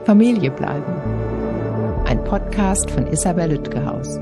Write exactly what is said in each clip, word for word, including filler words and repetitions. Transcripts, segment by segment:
Familie bleiben. Ein Podcast von Isabel Lütgehaus.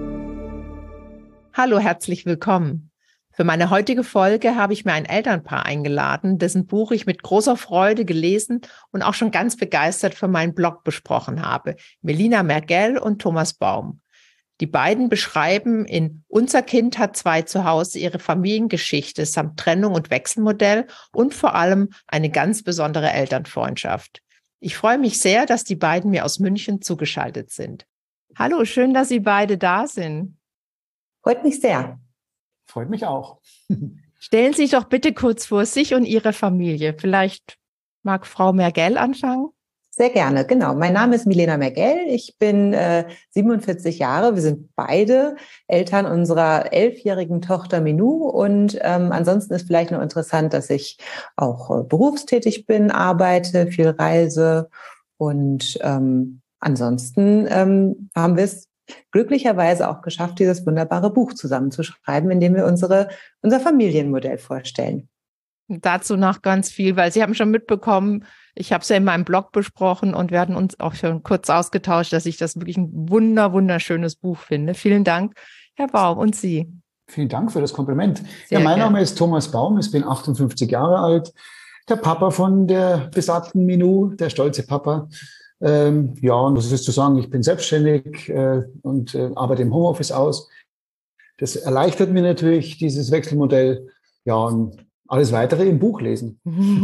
Hallo, herzlich willkommen. Für meine heutige Folge habe ich mir ein Elternpaar eingeladen, dessen Buch ich mit großer Freude gelesen und auch schon ganz begeistert für meinen Blog besprochen habe. Melina Mergell und Thomas Baum. Die beiden beschreiben in Unser Kind hat zwei zu Hause ihre Familiengeschichte samt Trennung und Wechselmodell und vor allem eine ganz besondere Elternfreundschaft. Ich freue mich sehr, dass die beiden mir aus München zugeschaltet sind. Hallo, schön, dass Sie beide da sind. Freut mich sehr. Freut mich auch. Stellen Sie sich doch bitte kurz vor, sich und Ihre Familie. Vielleicht mag Frau Mergell anfangen? Sehr gerne, genau. Mein Name ist Melina Mergell. Ich bin äh, siebenundvierzig Jahre. Wir sind beide Eltern unserer elfjährigen Tochter Minou. Und ähm, ansonsten ist vielleicht noch interessant, dass ich auch äh, berufstätig bin, arbeite, viel reise. Und ähm, ansonsten ähm, haben wir es glücklicherweise auch geschafft, dieses wunderbare Buch zusammenzuschreiben, in dem wir unsere, unser Familienmodell vorstellen. Dazu noch ganz viel, weil Sie haben schon mitbekommen, ich habe es ja in meinem Blog besprochen und wir hatten uns auch schon kurz ausgetauscht, dass ich das wirklich ein wunder, wunderschönes Buch finde. Vielen Dank, Herr Baum, und Sie. Vielen Dank für das Kompliment. Sehr ja, mein gerne. Name ist Thomas Baum, ich bin achtundfünfzig Jahre alt, der Papa von der besagten Minou, der stolze Papa. Ähm, ja, und was ist zu sagen, ich bin selbstständig äh, und äh, arbeite im Homeoffice aus. Das erleichtert mir natürlich dieses Wechselmodell. Ja, und alles Weitere im Buch lesen.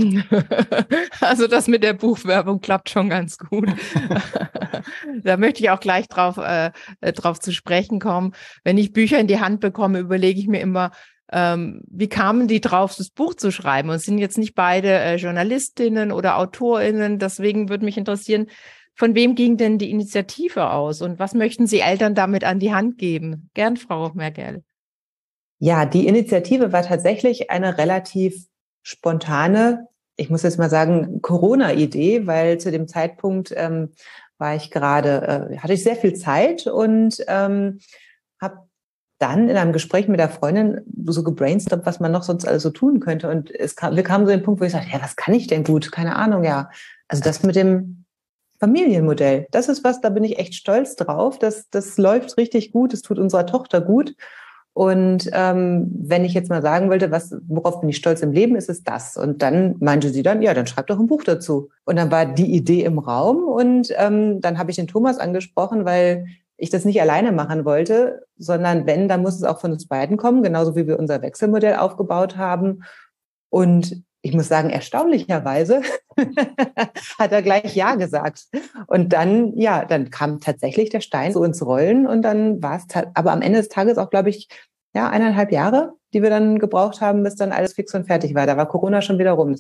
Also das mit der Buchwerbung klappt schon ganz gut. Da möchte ich auch gleich drauf, äh, drauf zu sprechen kommen. Wenn ich Bücher in die Hand bekomme, überlege ich mir immer, ähm, wie kamen die drauf, das Buch zu schreiben? Und es sind jetzt nicht beide äh, Journalistinnen oder AutorInnen. Deswegen würde mich interessieren, von wem ging denn die Initiative aus? Und was möchten Sie Eltern damit an die Hand geben? Gern, Frau Mergell. Ja, die Initiative war tatsächlich eine relativ spontane, ich muss jetzt mal sagen, Corona-Idee, weil zu dem Zeitpunkt ähm, war ich gerade, äh, hatte ich sehr viel Zeit und ähm, habe dann in einem Gespräch mit der Freundin so gebrainstormt, was man noch sonst alles so tun könnte. Und es kam, wir kamen so in den Punkt, wo ich sagte, ja, was kann ich denn gut? Keine Ahnung, ja. Also das mit dem Familienmodell, das ist was, da bin ich echt stolz drauf. Das, das läuft richtig gut, es tut unserer Tochter gut. Und ähm, wenn ich jetzt mal sagen wollte, was, worauf bin ich stolz im Leben, ist es das. Und dann meinte sie dann, ja, dann schreib doch ein Buch dazu. Und dann war die Idee im Raum und ähm, dann habe ich den Thomas angesprochen, weil ich das nicht alleine machen wollte, sondern wenn, dann muss es auch von uns beiden kommen, genauso wie wir unser Wechselmodell aufgebaut haben. Und ich muss sagen, erstaunlicherweise hat er gleich Ja gesagt. Und dann, ja, dann kam tatsächlich der Stein so ins Rollen und dann war es, ta- aber am Ende des Tages auch, glaube ich, ja, eineinhalb Jahre, die wir dann gebraucht haben, bis dann alles fix und fertig war. Da war Corona schon wieder rum.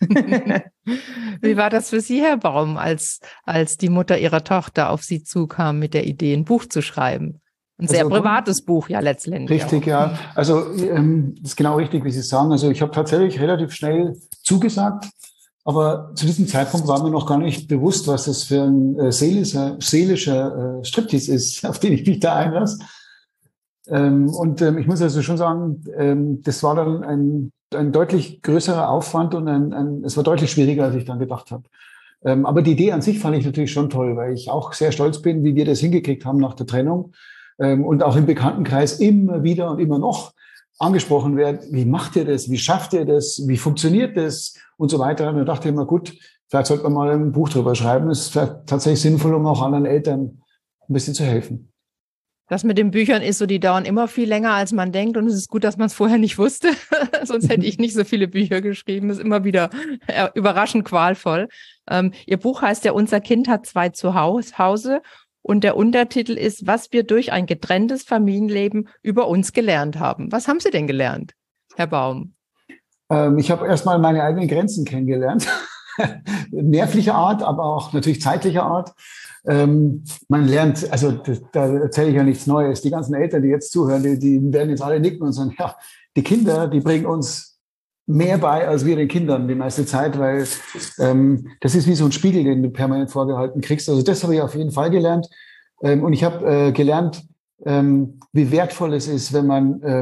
Wie war das für Sie, Herr Baum, als, als die Mutter Ihrer Tochter auf Sie zukam mit der Idee, ein Buch zu schreiben? Ein sehr Also, privates Buch, ja, letztendlich. Richtig, auch. ja. Also ähm, das ist genau richtig, wie Sie sagen. Also ich habe tatsächlich relativ schnell zugesagt, aber zu diesem Zeitpunkt war mir noch gar nicht bewusst, was das für ein äh, seelischer, seelischer äh, Striptease ist, auf den ich mich da einlasse. Ähm, und ähm, ich muss also schon sagen, ähm, das war dann ein, ein deutlich größerer Aufwand und ein, ein, es war deutlich schwieriger, als ich dann gedacht habe. Ähm, aber die Idee an sich fand ich natürlich schon toll, weil ich auch sehr stolz bin, wie wir das hingekriegt haben nach der Trennung. Und auch im Bekanntenkreis immer wieder und immer noch angesprochen wird, wie macht ihr das, wie schafft ihr das, wie funktioniert das und so weiter. Und da dachte ich mir, gut, vielleicht sollte man mal ein Buch drüber schreiben. Das ist vielleicht tatsächlich sinnvoll, um auch anderen Eltern ein bisschen zu helfen. Das mit den Büchern ist so, die dauern immer viel länger, als man denkt. Und es ist gut, dass man es vorher nicht wusste. Sonst hätte ich nicht so viele Bücher geschrieben. Das ist immer wieder überraschend qualvoll. Ähm, Ihr Buch heißt ja, Unser Kind hat zwei zu Hause. Und der Untertitel ist, was wir durch ein getrenntes Familienleben über uns gelernt haben. Was haben Sie denn gelernt, Herr Baum? Ähm, ich habe erstmal meine eigenen Grenzen kennengelernt. Nervlicher Art, aber auch natürlich zeitlicher Art. Ähm, man lernt, also das, da erzähle ich ja nichts Neues. Die ganzen Eltern, die jetzt zuhören, die, die werden jetzt alle nicken und sagen, ja, die Kinder, die bringen uns mehr bei als wir den Kindern die meiste Zeit, weil ähm, das ist wie so ein Spiegel, den du permanent vorgehalten kriegst. Also das habe ich auf jeden Fall gelernt. Ähm, und ich habe äh, gelernt, ähm, wie wertvoll es ist, wenn man ähm,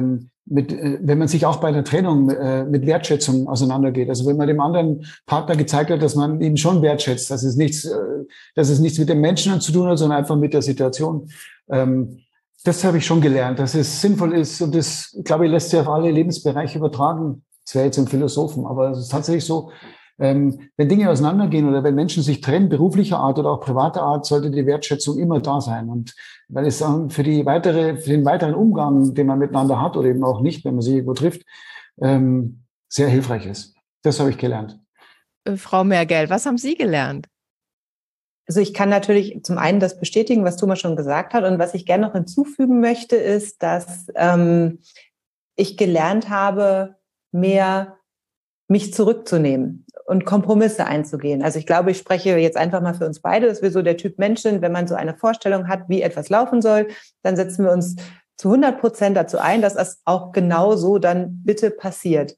mit, äh, wenn man sich auch bei der Trennung äh, mit Wertschätzung auseinandergeht. Also wenn man dem anderen Partner gezeigt hat, dass man ihn schon wertschätzt, dass es nichts, äh, dass es nichts mit dem Menschen zu tun hat, sondern einfach mit der Situation. Ähm, das habe ich schon gelernt, dass es sinnvoll ist und das, glaube ich, lässt sich auf alle Lebensbereiche übertragen. Das wäre jetzt ein Philosophen, aber es ist tatsächlich so, ähm, wenn Dinge auseinandergehen oder wenn Menschen sich trennen, beruflicher Art oder auch privater Art, sollte die Wertschätzung immer da sein. Und weil es dann für die weitere, für den weiteren Umgang, den man miteinander hat oder eben auch nicht, wenn man sich irgendwo trifft, ähm, sehr hilfreich ist. Das habe ich gelernt. Frau Mergel, was haben Sie gelernt? Also ich kann natürlich zum einen das bestätigen, was Thomas schon gesagt hat. Und was ich gerne noch hinzufügen möchte, ist, dass ähm, ich gelernt habe, mehr mich zurückzunehmen und Kompromisse einzugehen. Also ich glaube, ich spreche jetzt einfach mal für uns beide, dass wir so der Typ Mensch sind, wenn man so eine Vorstellung hat, wie etwas laufen soll, dann setzen wir uns zu hundert Prozent dazu ein, dass das auch genau so dann bitte passiert.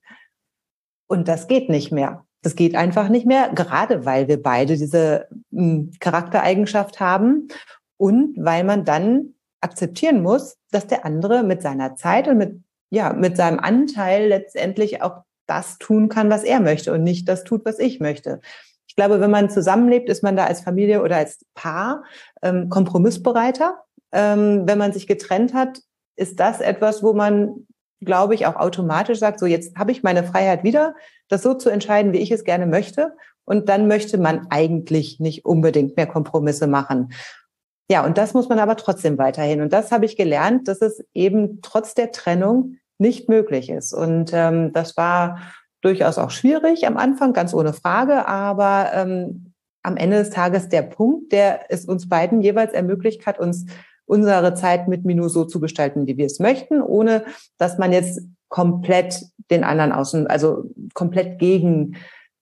Und das geht nicht mehr. Das geht einfach nicht mehr, gerade weil wir beide diese mh, Charaktereigenschaft haben und weil man dann akzeptieren muss, dass der andere mit seiner Zeit und mit, ja, mit seinem Anteil letztendlich auch das tun kann, was er möchte und nicht das tut, was ich möchte. Ich glaube, wenn man zusammenlebt, ist man da als Familie oder als Paar ähm, kompromissbereiter. Ähm, wenn man sich getrennt hat, ist das etwas, wo man, glaube ich, auch automatisch sagt, so jetzt habe ich meine Freiheit wieder, das so zu entscheiden, wie ich es gerne möchte. Und dann möchte man eigentlich nicht unbedingt mehr Kompromisse machen. Ja, und das muss man aber trotzdem weiterhin. Und das habe ich gelernt, dass es eben trotz der Trennung nicht möglich ist. Und ähm, das war durchaus auch schwierig am Anfang, ganz ohne Frage. Aber ähm, am Ende des Tages der Punkt, der es uns beiden jeweils ermöglicht hat, uns unsere Zeit mit Minu so zu gestalten, wie wir es möchten, ohne dass man jetzt komplett den anderen außen, also komplett gegen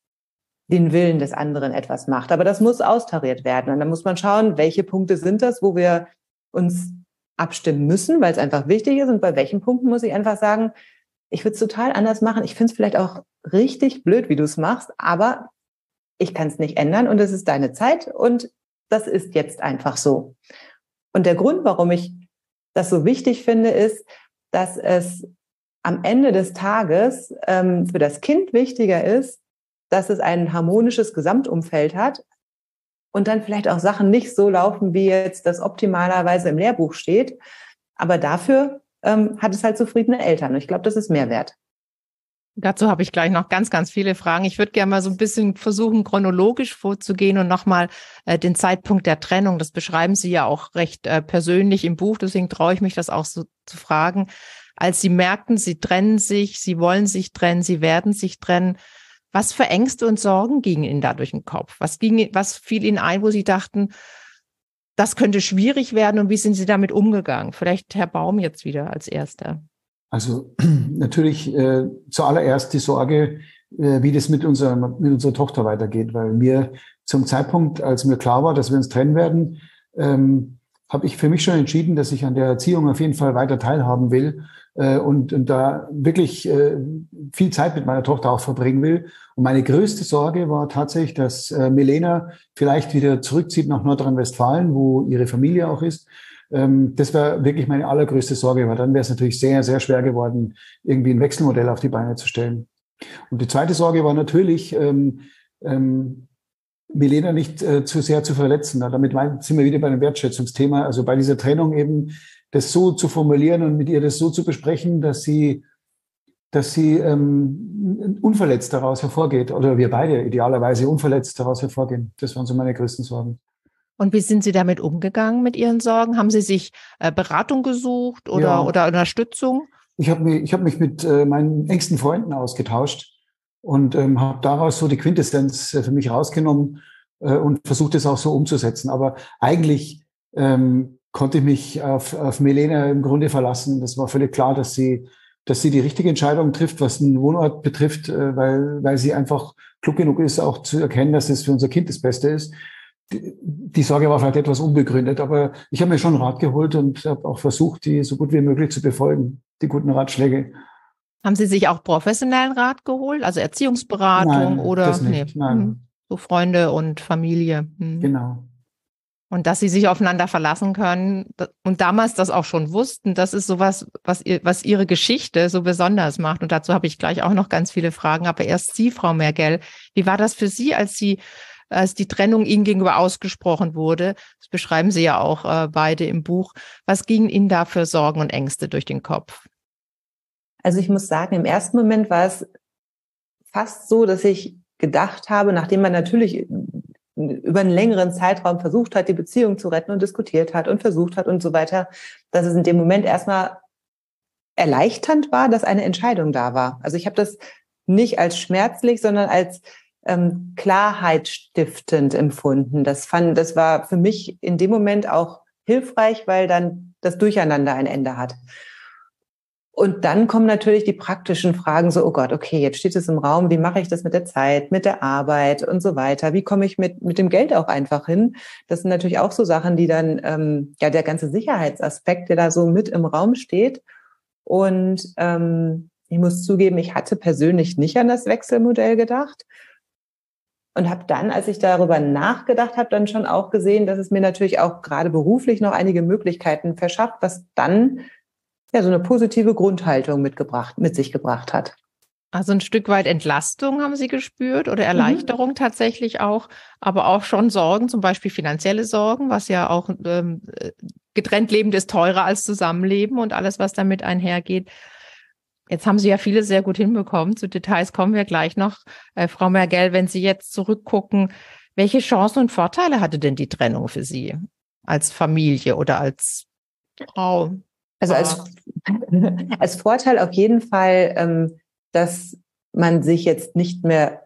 den Willen des anderen etwas macht. Aber das muss austariert werden. Und dann muss man schauen, welche Punkte sind das, wo wir uns abstimmen müssen, weil es einfach wichtig ist. Und bei welchen Punkten muss ich einfach sagen, ich würde es total anders machen. Ich finde es vielleicht auch richtig blöd, wie du es machst, aber ich kann es nicht ändern und es ist deine Zeit und das ist jetzt einfach so. Und der Grund, warum ich das so wichtig finde, ist, dass es am Ende des Tages ähm, für das Kind wichtiger ist, dass es ein harmonisches Gesamtumfeld hat und dann vielleicht auch Sachen nicht so laufen, wie jetzt das optimalerweise im Lehrbuch steht. Aber dafür ähm, hat es halt zufriedene Eltern. Und ich glaube, das ist Mehrwert. Dazu habe ich gleich noch ganz, ganz viele Fragen. Ich würde gerne mal so ein bisschen versuchen, chronologisch vorzugehen und nochmal äh, den Zeitpunkt der Trennung, das beschreiben Sie ja auch recht äh, persönlich im Buch, deswegen traue ich mich, das auch so zu fragen. Als Sie merkten, Sie trennen sich, Sie wollen sich trennen, Sie werden sich trennen, was für Ängste und Sorgen gingen Ihnen da durch den Kopf? Was ging, was fiel Ihnen ein, wo Sie dachten, das könnte schwierig werden und wie sind Sie damit umgegangen? Vielleicht Herr Baum jetzt wieder als Erster. Also natürlich äh, zuallererst die Sorge, äh, wie das mit unserer, mit unserer Tochter weitergeht, weil mir zum Zeitpunkt, als mir klar war, dass wir uns trennen werden, ähm, habe ich für mich schon entschieden, dass ich an der Erziehung auf jeden Fall weiter teilhaben will äh, und, und da wirklich äh, viel Zeit mit meiner Tochter auch verbringen will. Und meine größte Sorge war tatsächlich, dass äh, Milena vielleicht wieder zurückzieht nach Nordrhein-Westfalen, wo ihre Familie auch ist. Das war wirklich meine allergrößte Sorge, weil dann wäre es natürlich sehr, sehr schwer geworden, irgendwie ein Wechselmodell auf die Beine zu stellen. Und die zweite Sorge war natürlich, ähm, ähm, Milena nicht äh, zu sehr zu verletzen. Damit sind wir wieder bei dem Wertschätzungsthema. Also bei dieser Trennung eben das so zu formulieren und mit ihr das so zu besprechen, dass sie, dass sie ähm, unverletzt daraus hervorgeht oder wir beide idealerweise unverletzt daraus hervorgehen. Das waren so meine größten Sorgen. Und wie sind Sie damit umgegangen mit Ihren Sorgen? Haben Sie sich äh, Beratung gesucht oder, ja. oder Unterstützung? Ich habe mich, ich hab mich mit äh, meinen engsten Freunden ausgetauscht und ähm, habe daraus so die Quintessenz äh, für mich rausgenommen äh, und versucht es auch so umzusetzen. Aber eigentlich ähm, konnte ich mich auf, auf Milena im Grunde verlassen. Das war völlig klar, dass sie, dass sie die richtige Entscheidung trifft, was den Wohnort betrifft, äh, weil, weil sie einfach klug genug ist, auch zu erkennen, dass es für unser Kind das Beste ist. Die, die Sorge war vielleicht etwas unbegründet, aber ich habe mir schon Rat geholt und habe auch versucht, die so gut wie möglich zu befolgen, die guten Ratschläge. Haben Sie sich auch professionellen Rat geholt, also Erziehungsberatung Nein, oder das nicht, nee, nein. so Freunde und Familie? Hm. Genau. Und dass sie sich aufeinander verlassen können und damals das auch schon wussten, das ist sowas, was ihr, was ihre Geschichte so besonders macht. Und dazu habe ich gleich auch noch ganz viele Fragen. Aber erst Sie, Frau Mergell, wie war das für Sie, als Sie, als die Trennung Ihnen gegenüber ausgesprochen wurde? Das beschreiben Sie ja auch äh, beide im Buch. Was gingen Ihnen da für Sorgen und Ängste durch den Kopf? Also ich muss sagen, im ersten Moment war es fast so, dass ich gedacht habe, nachdem man natürlich über einen längeren Zeitraum versucht hat, die Beziehung zu retten und diskutiert hat und versucht hat und so weiter, dass es in dem Moment erstmal erleichternd war, dass eine Entscheidung da war. Also ich habe das nicht als schmerzlich, sondern als ähm, klarheitsstiftend empfunden. Das fand, das war für mich in dem Moment auch hilfreich, weil dann das Durcheinander ein Ende hat. Und dann kommen natürlich die praktischen Fragen so, oh Gott, okay, jetzt steht es im Raum, wie mache ich das mit der Zeit, mit der Arbeit und so weiter? Wie komme ich mit mit dem Geld auch einfach hin? Das sind natürlich auch so Sachen, die dann, ähm, ja, der ganze Sicherheitsaspekt, der da so mit im Raum steht. Und ähm, ich muss zugeben, ich hatte persönlich nicht an das Wechselmodell gedacht und habe dann, als ich darüber nachgedacht habe, dann schon auch gesehen, dass es mir natürlich auch gerade beruflich noch einige Möglichkeiten verschafft, was dann ja so eine positive Grundhaltung mitgebracht, mit sich gebracht hat. Also ein Stück weit Entlastung haben Sie gespürt oder Erleichterung mhm. tatsächlich auch, aber auch schon Sorgen, zum Beispiel finanzielle Sorgen, was ja auch ähm, getrennt lebend ist teurer als Zusammenleben und alles, was damit einhergeht. Jetzt haben Sie ja viele sehr gut hinbekommen. Zu Details kommen wir gleich noch. Äh, Frau Mergell, wenn Sie jetzt zurückgucken, welche Chancen und Vorteile hatte denn die Trennung für Sie als Familie oder als Frau? Also als, als Vorteil auf jeden Fall, ähm, dass man sich jetzt nicht mehr,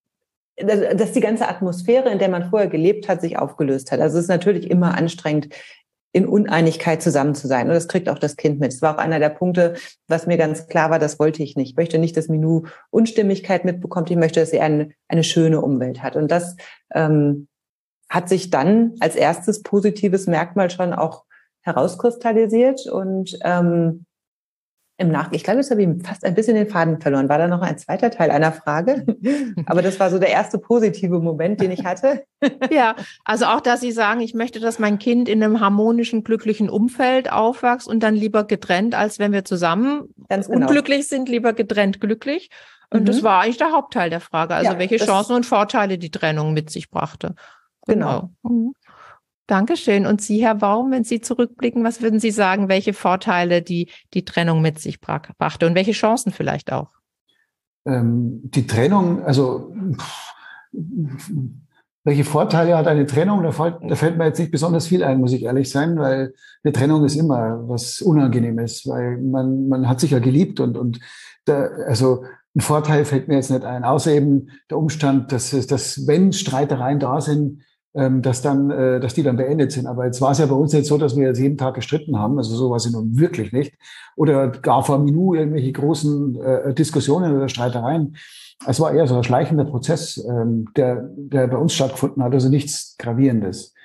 dass die ganze Atmosphäre, in der man vorher gelebt hat, sich aufgelöst hat. Also es ist natürlich immer anstrengend, in Uneinigkeit zusammen zu sein. Und das kriegt auch das Kind mit. Das war auch einer der Punkte, was mir ganz klar war, das wollte ich nicht. Ich möchte nicht, dass Minou Unstimmigkeit mitbekommt. Ich möchte, dass sie eine, eine schöne Umwelt hat. Und das ähm, hat sich dann als erstes positives Merkmal schon auch herauskristallisiert und ähm, im Nach, ich glaube, jetzt habe ich fast ein bisschen den Faden verloren. War da noch ein zweiter Teil einer Frage? Aber das war so der erste positive Moment, den ich hatte. Ja, also auch, dass Sie sagen, ich möchte, dass mein Kind in einem harmonischen, glücklichen Umfeld aufwächst und dann lieber getrennt, als wenn wir zusammen Ganz genau. unglücklich sind, lieber getrennt glücklich. Und mhm. das war eigentlich der Hauptteil der Frage. Also ja, welche Chancen und Vorteile die Trennung mit sich brachte. Genau. genau. Mhm. Dankeschön. Und Sie, Herr Baum, wenn Sie zurückblicken, was würden Sie sagen, welche Vorteile die, die Trennung mit sich brachte und welche Chancen vielleicht auch? Ähm, die Trennung, also welche Vorteile hat eine Trennung? Da fällt, da fällt mir jetzt nicht besonders viel ein, muss ich ehrlich sein, weil eine Trennung ist immer was Unangenehmes, weil man, man hat sich ja geliebt und, und da, also ein Vorteil fällt mir jetzt nicht ein, außer eben der Umstand, dass, dass wenn Streitereien da sind, dass dann, dass die dann beendet sind. Aber jetzt war es ja bei uns nicht so, dass wir jetzt jeden Tag gestritten haben. Also so war es nun wirklich nicht. Oder gar vor Minou irgendwelche großen äh, Diskussionen oder Streitereien. Es war eher so ein schleichender Prozess, ähm, der, der bei uns stattgefunden hat. Also nichts Gravierendes.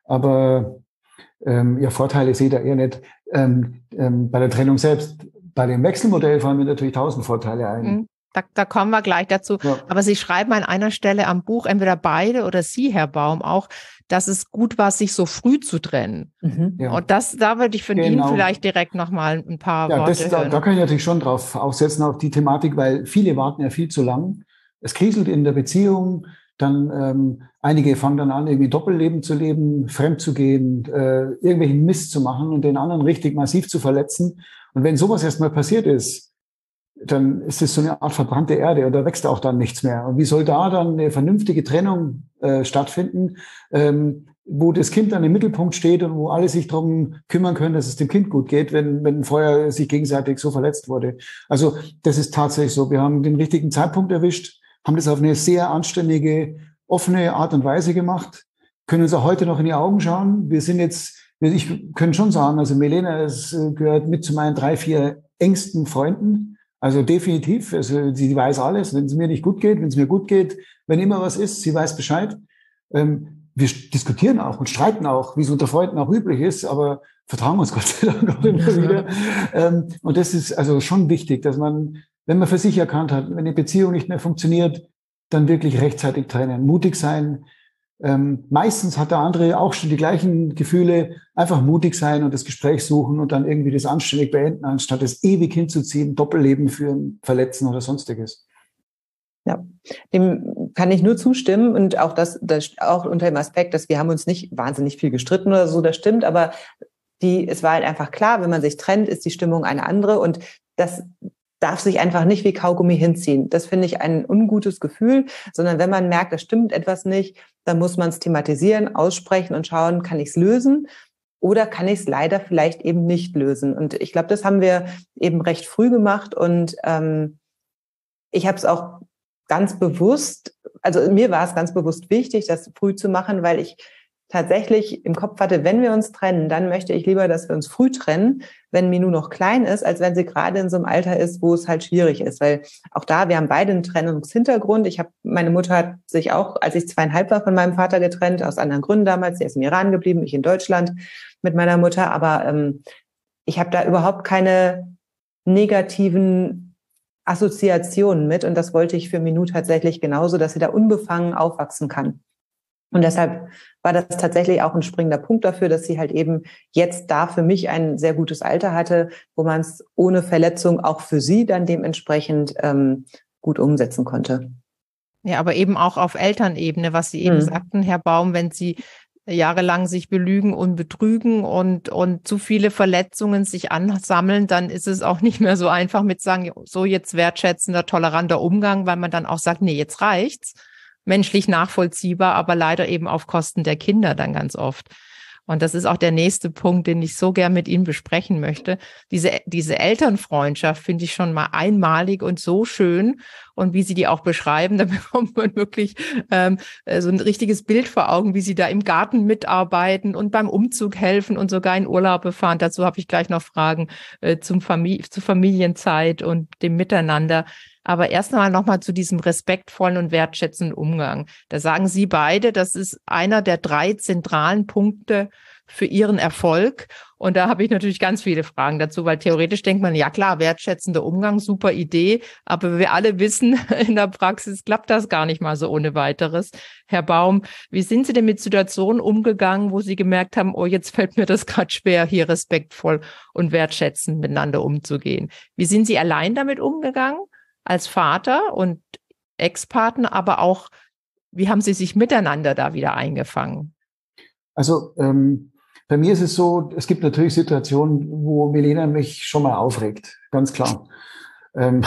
Aber ähm, ja, Vorteile sehe ich da eher nicht. Ähm, ähm, bei der Trennung selbst, bei dem Wechselmodell fallen mir natürlich tausend Vorteile ein. Mhm. Da, da kommen wir gleich dazu. Ja. Aber Sie schreiben an einer Stelle am Buch, entweder beide oder Sie, Herr Baum, auch, dass es gut war, sich so früh zu trennen. Mhm. Ja. Und das, da würde ich von genau. Ihnen vielleicht direkt nochmal ein paar ja, Worte das, da, hören. Da kann ich natürlich schon drauf aufsetzen, auf die Thematik, weil viele warten ja viel zu lang. Es kriselt in der Beziehung. Dann ähm, einige fangen dann an, irgendwie Doppelleben zu leben, fremd zu gehen, äh, irgendwelchen Mist zu machen und den anderen richtig massiv zu verletzen. Und wenn sowas erstmal passiert ist, dann ist es so eine Art verbrannte Erde und da wächst auch dann nichts mehr. Und wie soll da dann eine vernünftige Trennung äh, stattfinden, ähm, wo das Kind dann im Mittelpunkt steht und wo alle sich darum kümmern können, dass es dem Kind gut geht, wenn, wenn vorher sich gegenseitig so verletzt wurde. Also das ist tatsächlich so. Wir haben den richtigen Zeitpunkt erwischt, haben das auf eine sehr anständige, offene Art und Weise gemacht, können uns auch heute noch in die Augen schauen. Wir sind jetzt, ich kann schon sagen, also Milena es gehört mit zu meinen drei, vier engsten Freunden. Also definitiv, also sie weiß alles, wenn es mir nicht gut geht, wenn es mir gut geht, wenn immer was ist, sie weiß Bescheid. Ähm, wir diskutieren auch und streiten auch, wie es unter Freunden auch üblich ist, aber vertrauen uns Gott sei Dank auch immer wieder. Ähm, und das ist also schon wichtig, dass man, wenn man für sich erkannt hat, wenn eine Beziehung nicht mehr funktioniert, dann wirklich rechtzeitig trennen, mutig sein, Ähm, meistens hat der andere auch schon die gleichen Gefühle, einfach mutig sein und das Gespräch suchen und dann irgendwie das anständig beenden, anstatt es ewig hinzuziehen, Doppelleben führen, verletzen oder sonstiges. Ja, dem kann ich nur zustimmen und auch das, das auch unter dem Aspekt, dass wir haben uns nicht wahnsinnig viel gestritten oder so, das stimmt, aber die, es war halt einfach klar, wenn man sich trennt, ist die Stimmung eine andere und das darf sich einfach nicht wie Kaugummi hinziehen. Das finde ich ein ungutes Gefühl, sondern wenn man merkt, da stimmt etwas nicht, dann muss man es thematisieren, aussprechen und schauen, kann ich es lösen oder kann ich es leider vielleicht eben nicht lösen. Und ich glaube, das haben wir eben recht früh gemacht und ähm, ich habe es auch ganz bewusst, also mir war es ganz bewusst wichtig, das früh zu machen, weil ich tatsächlich im Kopf hatte, wenn wir uns trennen, dann möchte ich lieber, dass wir uns früh trennen, wenn Minou noch klein ist, als wenn sie gerade in so einem Alter ist, wo es halt schwierig ist. Weil auch da, wir haben beide einen Trennungshintergrund. Ich habe, meine Mutter hat sich auch, als ich zweieinhalb war, von meinem Vater getrennt, aus anderen Gründen damals. Sie ist im Iran geblieben, ich in Deutschland mit meiner Mutter. Aber ähm, ich habe da überhaupt keine negativen Assoziationen mit. Und das wollte ich für Minou tatsächlich genauso, dass sie da unbefangen aufwachsen kann. Und deshalb war das tatsächlich auch ein springender Punkt dafür, dass sie halt eben jetzt da für mich ein sehr gutes Alter hatte, wo man es ohne Verletzung auch für sie dann dementsprechend ähm, gut umsetzen konnte. Ja, aber eben auch auf Elternebene, was Sie eben Mhm. sagten, Herr Baum, wenn Sie jahrelang sich belügen und betrügen und, und zu viele Verletzungen sich ansammeln, dann ist es auch nicht mehr so einfach mit sagen, so jetzt wertschätzender, toleranter Umgang, weil man dann auch sagt, nee, jetzt reicht's. Menschlich nachvollziehbar, aber leider eben auf Kosten der Kinder dann ganz oft. Und das ist auch der nächste Punkt, den ich so gern mit Ihnen besprechen möchte. Diese, diese Elternfreundschaft finde ich schon mal einmalig und so schön. Und wie Sie die auch beschreiben, da bekommt man wirklich ähm, so ein richtiges Bild vor Augen, wie Sie da im Garten mitarbeiten und beim Umzug helfen und sogar in Urlaube fahren. Dazu habe ich gleich noch Fragen äh, zum Famili- zur Familienzeit und dem Miteinander. Aber erst einmal nochmal zu diesem respektvollen und wertschätzenden Umgang. Da sagen Sie beide, das ist einer der drei zentralen Punkte für Ihren Erfolg. Und da habe ich natürlich ganz viele Fragen dazu, weil theoretisch denkt man, ja klar, wertschätzender Umgang, super Idee. Aber wir alle wissen, in der Praxis klappt das gar nicht mal so ohne weiteres. Herr Baum, wie sind Sie denn mit Situationen umgegangen, wo Sie gemerkt haben, oh, jetzt fällt mir das gerade schwer, hier respektvoll und wertschätzend miteinander umzugehen? Wie sind Sie allein damit umgegangen? Als Vater und Ex-Partner, aber auch, wie haben Sie sich miteinander da wieder eingefangen? Also ähm, bei mir ist es so, es gibt natürlich Situationen, wo Milena mich schon mal aufregt, ganz klar. Ähm,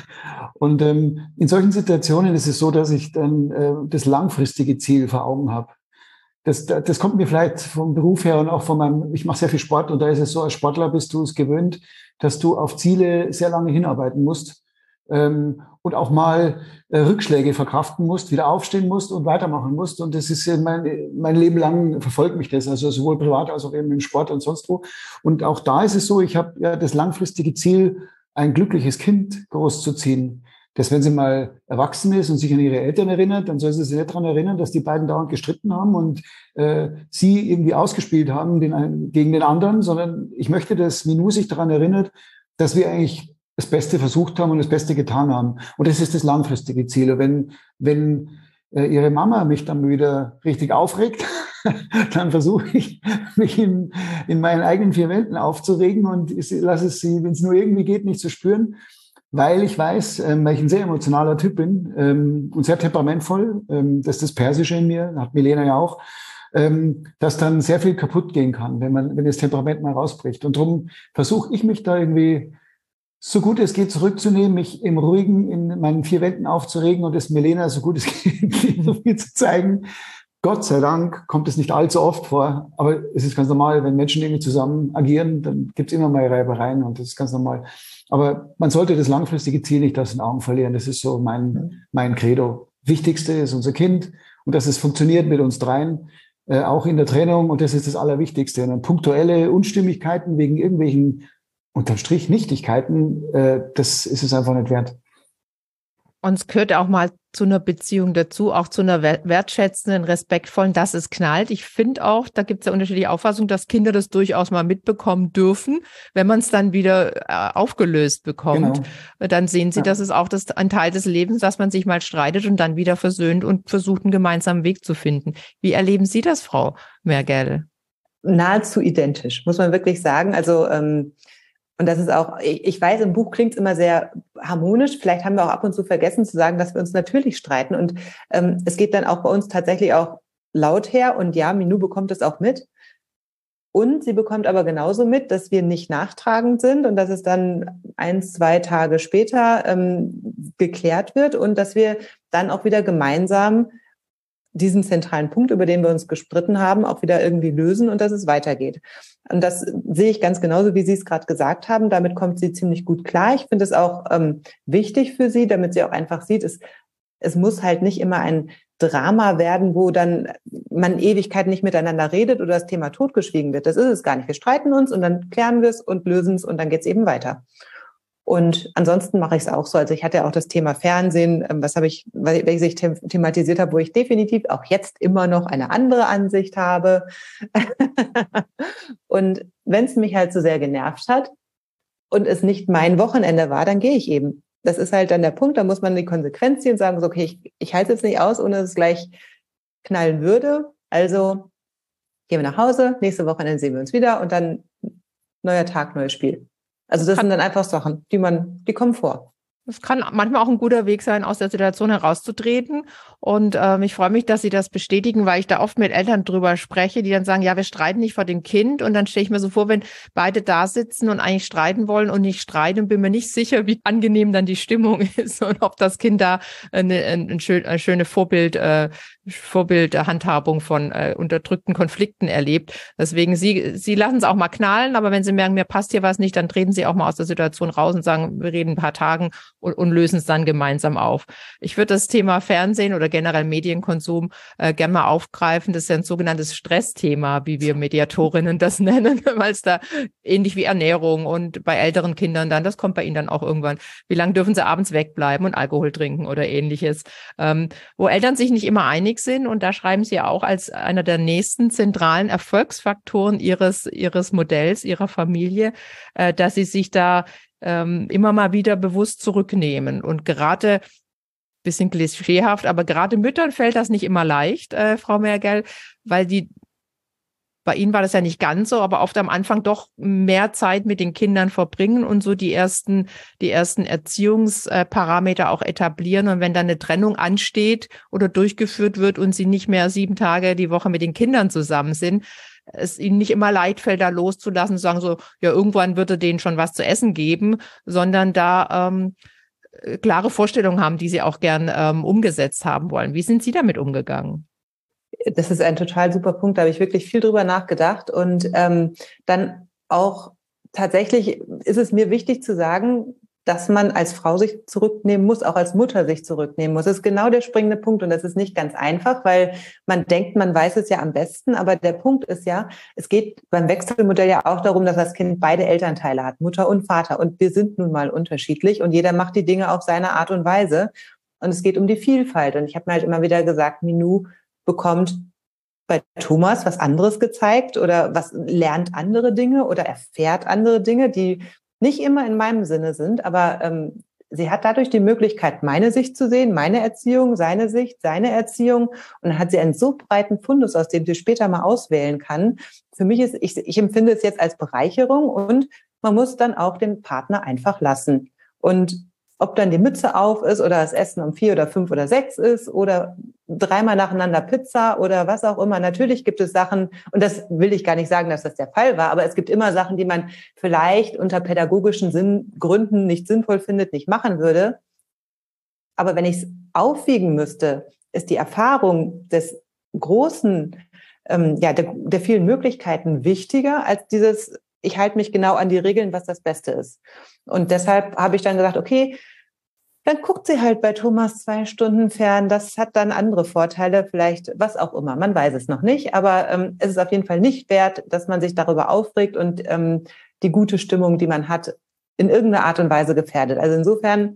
und ähm, in solchen Situationen ist es so, dass ich dann äh, das langfristige Ziel vor Augen habe. Das, das kommt mir vielleicht vom Beruf her und auch von meinem, ich mache sehr viel Sport und da ist es so, als Sportler bist du es gewöhnt, dass du auf Ziele sehr lange hinarbeiten musst. Ähm, und auch mal äh, Rückschläge verkraften musst, wieder aufstehen musst und weitermachen musst. Und das ist äh, mein, mein Leben lang verfolgt mich das, also sowohl privat als auch eben im Sport und sonst wo. Und auch da ist es so, ich habe ja das langfristige Ziel, ein glückliches Kind großzuziehen. Dass wenn sie mal erwachsen ist und sich an ihre Eltern erinnert, dann soll sie sich nicht daran erinnern, dass die beiden dauernd gestritten haben und äh, sie irgendwie ausgespielt haben den einen, gegen den anderen, sondern ich möchte, dass Minou sich daran erinnert, dass wir eigentlich das Beste versucht haben und das Beste getan haben. Und das ist das langfristige Ziel. Und wenn, wenn äh, ihre Mama mich dann wieder richtig aufregt, dann versuche ich, mich in, in meinen eigenen vier Wänden aufzuregen und lasse es sie, wenn es nur irgendwie geht, nicht zu spüren, weil ich weiß, ähm, weil ich ein sehr emotionaler Typ bin ähm, und sehr temperamentvoll. Ähm, das ist das Persische in mir, hat Milena ja auch. Ähm, dass dann sehr viel kaputt gehen kann, wenn man, wenn das Temperament mal rausbricht. Und darum versuche ich mich da irgendwie so gut es geht zurückzunehmen, mich im Ruhigen in meinen vier Wänden aufzuregen und es Milena so gut es geht so viel zu zeigen. Gott sei Dank kommt es nicht allzu oft vor, aber es ist ganz normal, wenn Menschen irgendwie zusammen agieren, dann gibt es immer mal Reibereien und das ist ganz normal. Aber man sollte das langfristige Ziel nicht aus den Augen verlieren. Das ist so mein, mein Credo. Wichtigste ist unser Kind und dass es funktioniert mit uns dreien, äh, auch in der Trennung und das ist das Allerwichtigste. Und punktuelle Unstimmigkeiten wegen irgendwelchen unterm Strich Nichtigkeiten, äh, das ist es einfach nicht wert. Und es gehört auch mal zu einer Beziehung dazu, auch zu einer wertschätzenden, respektvollen, dass es knallt. Ich finde auch, da gibt es ja unterschiedliche Auffassungen, dass Kinder das durchaus mal mitbekommen dürfen, wenn man es dann wieder äh, aufgelöst bekommt. Genau. Dann sehen sie, ja. Das ist auch das, ein Teil des Lebens, dass man sich mal streitet und dann wieder versöhnt und versucht, einen gemeinsamen Weg zu finden. Wie erleben Sie das, Frau Mergel? Nahezu identisch, muss man wirklich sagen. Also ähm, und das ist auch, ich weiß, im Buch klingt es immer sehr harmonisch. Vielleicht haben wir auch ab und zu vergessen zu sagen, dass wir uns natürlich streiten. Und ähm, es geht dann auch bei uns tatsächlich auch laut her. Und ja, Minou bekommt es auch mit. Und sie bekommt aber genauso mit, dass wir nicht nachtragend sind und dass es dann ein, zwei Tage später ähm, geklärt wird und dass wir dann auch wieder gemeinsam diesen zentralen Punkt, über den wir uns gestritten haben, auch wieder irgendwie lösen und dass es weitergeht. Und das sehe ich ganz genauso, wie Sie es gerade gesagt haben. Damit kommt sie ziemlich gut klar. Ich finde es auch ähm, wichtig für sie, damit sie auch einfach sieht, es, es muss halt nicht immer ein Drama werden, wo dann man Ewigkeiten nicht miteinander redet oder das Thema totgeschwiegen wird. Das ist es gar nicht. Wir streiten uns und dann klären wir es und lösen es und dann geht es eben weiter. Und ansonsten mache ich es auch so. Also ich hatte ja auch das Thema Fernsehen, was habe ich, welches ich thematisiert habe, wo ich definitiv auch jetzt immer noch eine andere Ansicht habe. Und wenn es mich halt so sehr genervt hat und es nicht mein Wochenende war, dann gehe ich eben. Das ist halt dann der Punkt, da muss man die Konsequenz ziehen und sagen, so, okay, ich, ich halte es jetzt nicht aus, ohne dass es gleich knallen würde. Also gehen wir nach Hause, nächste Wochenende sehen wir uns wieder und dann neuer Tag, neues Spiel. Also das sind dann einfach Sachen, die man, die kommen vor. Das kann manchmal auch ein guter Weg sein, aus der Situation herauszutreten. Und ähm, ich freue mich, dass Sie das bestätigen, weil ich da oft mit Eltern drüber spreche, die dann sagen, ja, wir streiten nicht vor dem Kind. Und dann stelle ich mir so vor, wenn beide da sitzen und eigentlich streiten wollen und nicht streiten, bin mir nicht sicher, wie angenehm dann die Stimmung ist und ob das Kind da eine, eine, eine schöne Vorbild, äh, Vorbildhandhabung von äh, unterdrückten Konflikten erlebt. Deswegen, Sie, Sie lassen es auch mal knallen, aber wenn Sie merken, mir passt hier was nicht, dann treten Sie auch mal aus der Situation raus und sagen, wir reden ein paar Tagen und, und lösen es dann gemeinsam auf. Ich würde das Thema Fernsehen oder generell Medienkonsum äh, gerne mal aufgreifen. Das ist ja ein sogenanntes Stressthema, wie wir Mediatorinnen das nennen, weil es da ähnlich wie Ernährung und bei älteren Kindern dann, das kommt bei Ihnen dann auch irgendwann, wie lange dürfen sie abends wegbleiben und Alkohol trinken oder ähnliches, ähm, wo Eltern sich nicht immer einig sind und da schreiben Sie auch als einer der nächsten zentralen Erfolgsfaktoren Ihres, Ihres Modells, Ihrer Familie, äh, dass Sie sich da ähm, immer mal wieder bewusst zurücknehmen und gerade bisschen klischeehaft, aber gerade Müttern fällt das nicht immer leicht, äh, Frau Mergel, weil die, bei Ihnen war das ja nicht ganz so, aber oft am Anfang doch mehr Zeit mit den Kindern verbringen und so die ersten, die ersten Erziehungsparameter auch etablieren. Und wenn dann eine Trennung ansteht oder durchgeführt wird und Sie nicht mehr sieben Tage die Woche mit den Kindern zusammen sind, es Ihnen nicht immer leid fällt, da loszulassen, zu sagen so, ja, irgendwann würde denen schon was zu essen geben, sondern da ähm, klare Vorstellungen haben, die Sie auch gern ähm, umgesetzt haben wollen. Wie sind Sie damit umgegangen? Das ist ein total super Punkt, da habe ich wirklich viel drüber nachgedacht. Und ähm, dann auch tatsächlich ist es mir wichtig zu sagen, dass man als Frau sich zurücknehmen muss, auch als Mutter sich zurücknehmen muss. Das ist genau der springende Punkt und das ist nicht ganz einfach, weil man denkt, man weiß es ja am besten, aber der Punkt ist ja, es geht beim Wechselmodell ja auch darum, dass das Kind beide Elternteile hat, Mutter und Vater, und wir sind nun mal unterschiedlich und jeder macht die Dinge auf seine Art und Weise und es geht um die Vielfalt und ich habe mir halt immer wieder gesagt, Minou bekommt bei Thomas was anderes gezeigt oder was lernt andere Dinge oder erfährt andere Dinge, die nicht immer in meinem Sinne sind, aber ähm, sie hat dadurch die Möglichkeit, meine Sicht zu sehen, meine Erziehung, seine Sicht, seine Erziehung, und dann hat sie einen so breiten Fundus, aus dem sie später mal auswählen kann. Für mich ist, ich, ich empfinde es jetzt als Bereicherung und man muss dann auch den Partner einfach lassen. Und ob dann die Mütze auf ist oder das Essen um vier oder fünf oder sechs ist oder dreimal nacheinander Pizza oder was auch immer. Natürlich gibt es Sachen, und das will ich gar nicht sagen, dass das der Fall war, aber es gibt immer Sachen, die man vielleicht unter pädagogischen Sinn, Gründen nicht sinnvoll findet, nicht machen würde. Aber wenn ich es aufwiegen müsste, ist die Erfahrung des großen, ähm, ja, der, der vielen Möglichkeiten wichtiger als dieses, ich halte mich genau an die Regeln, was das Beste ist. Und deshalb habe ich dann gesagt, okay, dann guckt sie halt bei Thomas zwei Stunden fern. Das hat dann andere Vorteile, vielleicht was auch immer. Man weiß es noch nicht, aber ähm, es ist auf jeden Fall nicht wert, dass man sich darüber aufregt und ähm, die gute Stimmung, die man hat, in irgendeiner Art und Weise gefährdet. Also insofern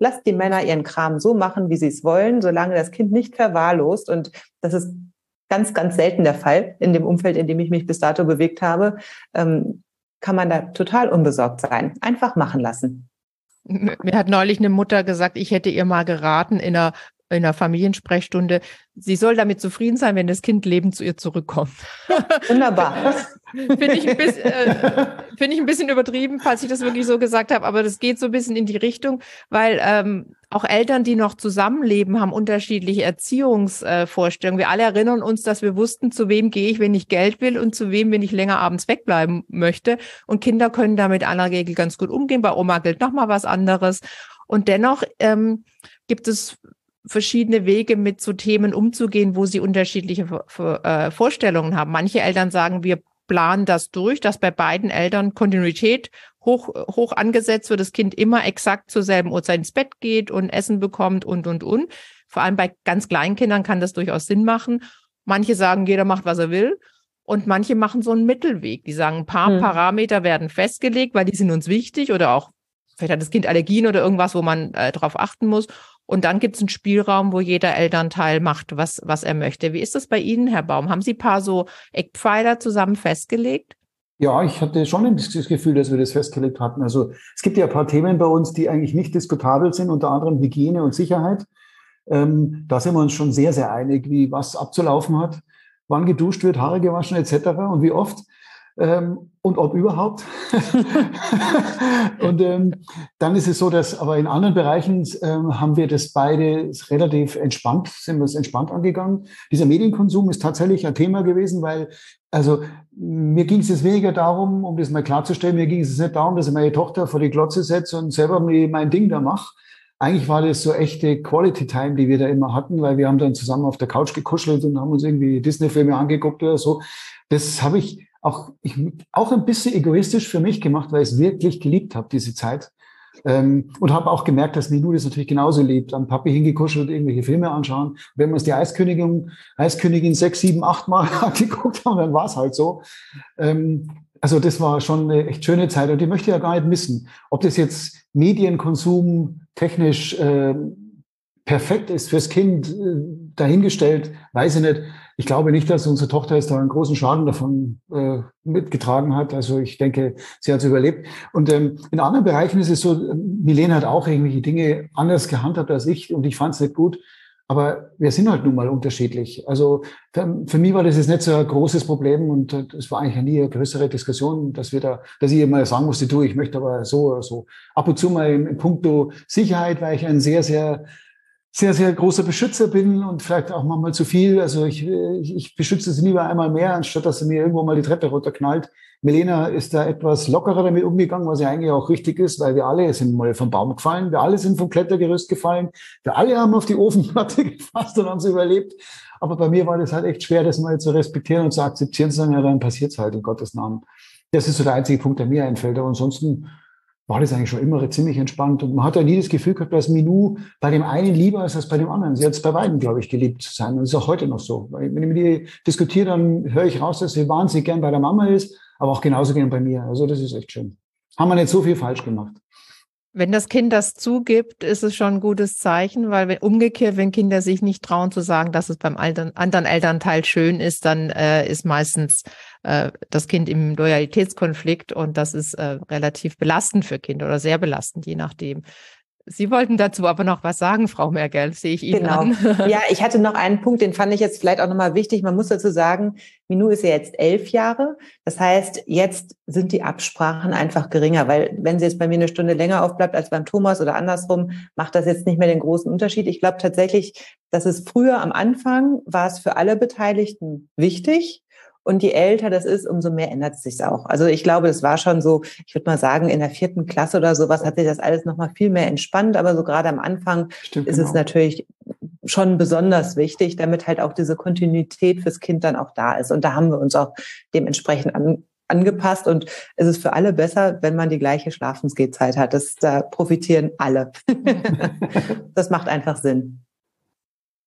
lasst die Männer ihren Kram so machen, wie sie es wollen, solange das Kind nicht verwahrlost. Und das ist ganz, ganz selten der Fall in dem Umfeld, in dem ich mich bis dato bewegt habe, ähm, kann man da total unbesorgt sein. Einfach machen lassen. Mir hat neulich eine Mutter gesagt, ich hätte ihr mal geraten in einer, in einer Familiensprechstunde, sie soll damit zufrieden sein, wenn das Kind lebend zu ihr zurückkommt. Ja, wunderbar. Finde ich, ein bisschen, äh, find ich ein bisschen übertrieben, falls ich das wirklich so gesagt habe, aber das geht so ein bisschen in die Richtung, weil ähm, auch Eltern, die noch zusammenleben, haben unterschiedliche Erziehungsvorstellungen. Wir alle erinnern uns, dass wir wussten, zu wem gehe ich, wenn ich Geld will und zu wem, wenn ich länger abends wegbleiben möchte. Und Kinder können damit in aller Regel ganz gut umgehen. Bei Oma gilt nochmal was anderes. Und dennoch ähm, gibt es verschiedene Wege, mit so Themen umzugehen, wo sie unterschiedliche äh, Vorstellungen haben. Manche Eltern sagen, wir planen das durch, dass bei beiden Eltern Kontinuität hoch, hoch angesetzt wird, das Kind immer exakt zur selben Uhrzeit ins Bett geht und Essen bekommt und, und, und. Vor allem bei ganz kleinen Kindern kann das durchaus Sinn machen. Manche sagen, jeder macht, was er will. Und manche machen so einen Mittelweg. Die sagen, ein paar hm. Parameter werden festgelegt, weil die sind uns wichtig oder auch, vielleicht hat das Kind Allergien oder irgendwas, wo man äh, drauf achten muss. Und dann gibt es einen Spielraum, wo jeder Elternteil macht, was, was er möchte. Wie ist das bei Ihnen, Herr Baum? Haben Sie ein paar so Eckpfeiler zusammen festgelegt? Ja, ich hatte schon ein bisschen das Gefühl, dass wir das festgelegt hatten. Also es gibt ja ein paar Themen bei uns, die eigentlich nicht diskutabel sind, unter anderem Hygiene und Sicherheit. Ähm, da sind wir uns schon sehr, sehr einig, wie was abzulaufen hat, wann geduscht wird, Haare gewaschen et cetera und wie oft. Ähm, und ob überhaupt. Und ähm, dann ist es so, dass aber in anderen Bereichen ähm, haben wir das beide relativ entspannt, sind wir es entspannt angegangen. Dieser Medienkonsum ist tatsächlich ein Thema gewesen, weil, also mir ging es jetzt weniger darum, um das mal klarzustellen, mir ging es nicht darum, dass ich meine Tochter vor die Glotze setze und selber mein Ding da mache. Eigentlich war das so echte Quality Time, die wir da immer hatten, weil wir haben dann zusammen auf der Couch gekuschelt und haben uns irgendwie Disney-Filme angeguckt oder so. Das habe ich auch, ich, auch ein bisschen egoistisch für mich gemacht, weil ich es wirklich geliebt habe, diese Zeit. Ähm, und habe auch gemerkt, dass Minou das natürlich genauso liebt. Am Papi hingekuschelt, irgendwelche Filme anschauen. Wenn wir uns die Eiskönigin, Eiskönigin sechs, sieben, acht Mal angeguckt haben, dann war es halt so. Ähm, also das war schon eine echt schöne Zeit und die möchte ich ja gar nicht missen. Ob das jetzt Medienkonsum technisch äh, perfekt ist fürs Kind, äh, dahingestellt, weiß ich nicht. Ich glaube nicht, dass unsere Tochter jetzt da einen großen Schaden davon äh, mitgetragen hat. Also ich denke, sie hat es überlebt. Und ähm, in anderen Bereichen ist es so, Milena hat auch irgendwelche Dinge anders gehandhabt als ich und ich fand es nicht gut. Aber wir sind halt nun mal unterschiedlich. Also für, für mich war das jetzt nicht so ein großes Problem und es war eigentlich nie eine größere Diskussion, dass wir da, dass ich immer sagen musste, du, ich möchte aber so oder so. Ab und zu mal in, in puncto Sicherheit, weil ich ein sehr, sehr sehr, sehr großer Beschützer bin und vielleicht auch manchmal zu viel. Also ich, ich, ich beschütze sie lieber einmal mehr, anstatt dass sie mir irgendwo mal die Treppe runterknallt. Milena ist da etwas lockerer damit umgegangen, was ja eigentlich auch richtig ist, weil wir alle sind mal vom Baum gefallen, wir alle sind vom Klettergerüst gefallen, wir alle haben auf die Ofenplatte gefasst und haben sie überlebt. Aber bei mir war das halt echt schwer, das mal zu respektieren und zu akzeptieren, zu sagen, ja, dann passiert's halt in Gottes Namen. Das ist so der einzige Punkt, der mir einfällt. Aber ansonsten war das eigentlich schon immer ziemlich entspannt. Und man hat ja nie das Gefühl gehabt, dass Minou bei dem einen lieber ist als bei dem anderen. Sie hat es bei beiden, glaube ich, geliebt zu sein. Und das ist auch heute noch so. Weil wenn ich mit ihr diskutiere, dann höre ich raus, dass sie wahnsinnig gern bei der Mama ist, aber auch genauso gern bei mir. Also das ist echt schön. Haben wir nicht so viel falsch gemacht. Wenn das Kind das zugibt, ist es schon ein gutes Zeichen, weil wenn, umgekehrt, wenn Kinder sich nicht trauen zu sagen, dass es beim Eltern, anderen Elternteil schön ist, dann äh, ist meistens äh, das Kind im Loyalitätskonflikt und das ist äh, relativ belastend für Kinder oder sehr belastend, je nachdem. Sie wollten dazu aber noch was sagen, Frau Mergel, sehe ich Ihnen genau. an. Ja, ich hatte noch einen Punkt, den fand ich jetzt vielleicht auch nochmal wichtig. Man muss dazu sagen, Minou ist ja jetzt elf Jahre. Das heißt, jetzt sind die Absprachen einfach geringer, weil wenn sie jetzt bei mir eine Stunde länger aufbleibt als beim Thomas oder andersrum, macht das jetzt nicht mehr den großen Unterschied. Ich glaube tatsächlich, dass es früher am Anfang war es für alle Beteiligten wichtig. Und je älter das ist, umso mehr ändert es sich auch. Also ich glaube, das war schon so, ich würde mal sagen, in der vierten Klasse oder sowas hat sich das alles nochmal viel mehr entspannt. Aber so gerade am Anfang Stimmt, ist genau. es natürlich schon besonders wichtig, damit halt auch diese Kontinuität fürs Kind dann auch da ist. Und da haben wir uns auch dementsprechend an, angepasst. Und es ist für alle besser, wenn man die gleiche Schlafensgehzeit hat. Das, da profitieren alle. Das macht einfach Sinn.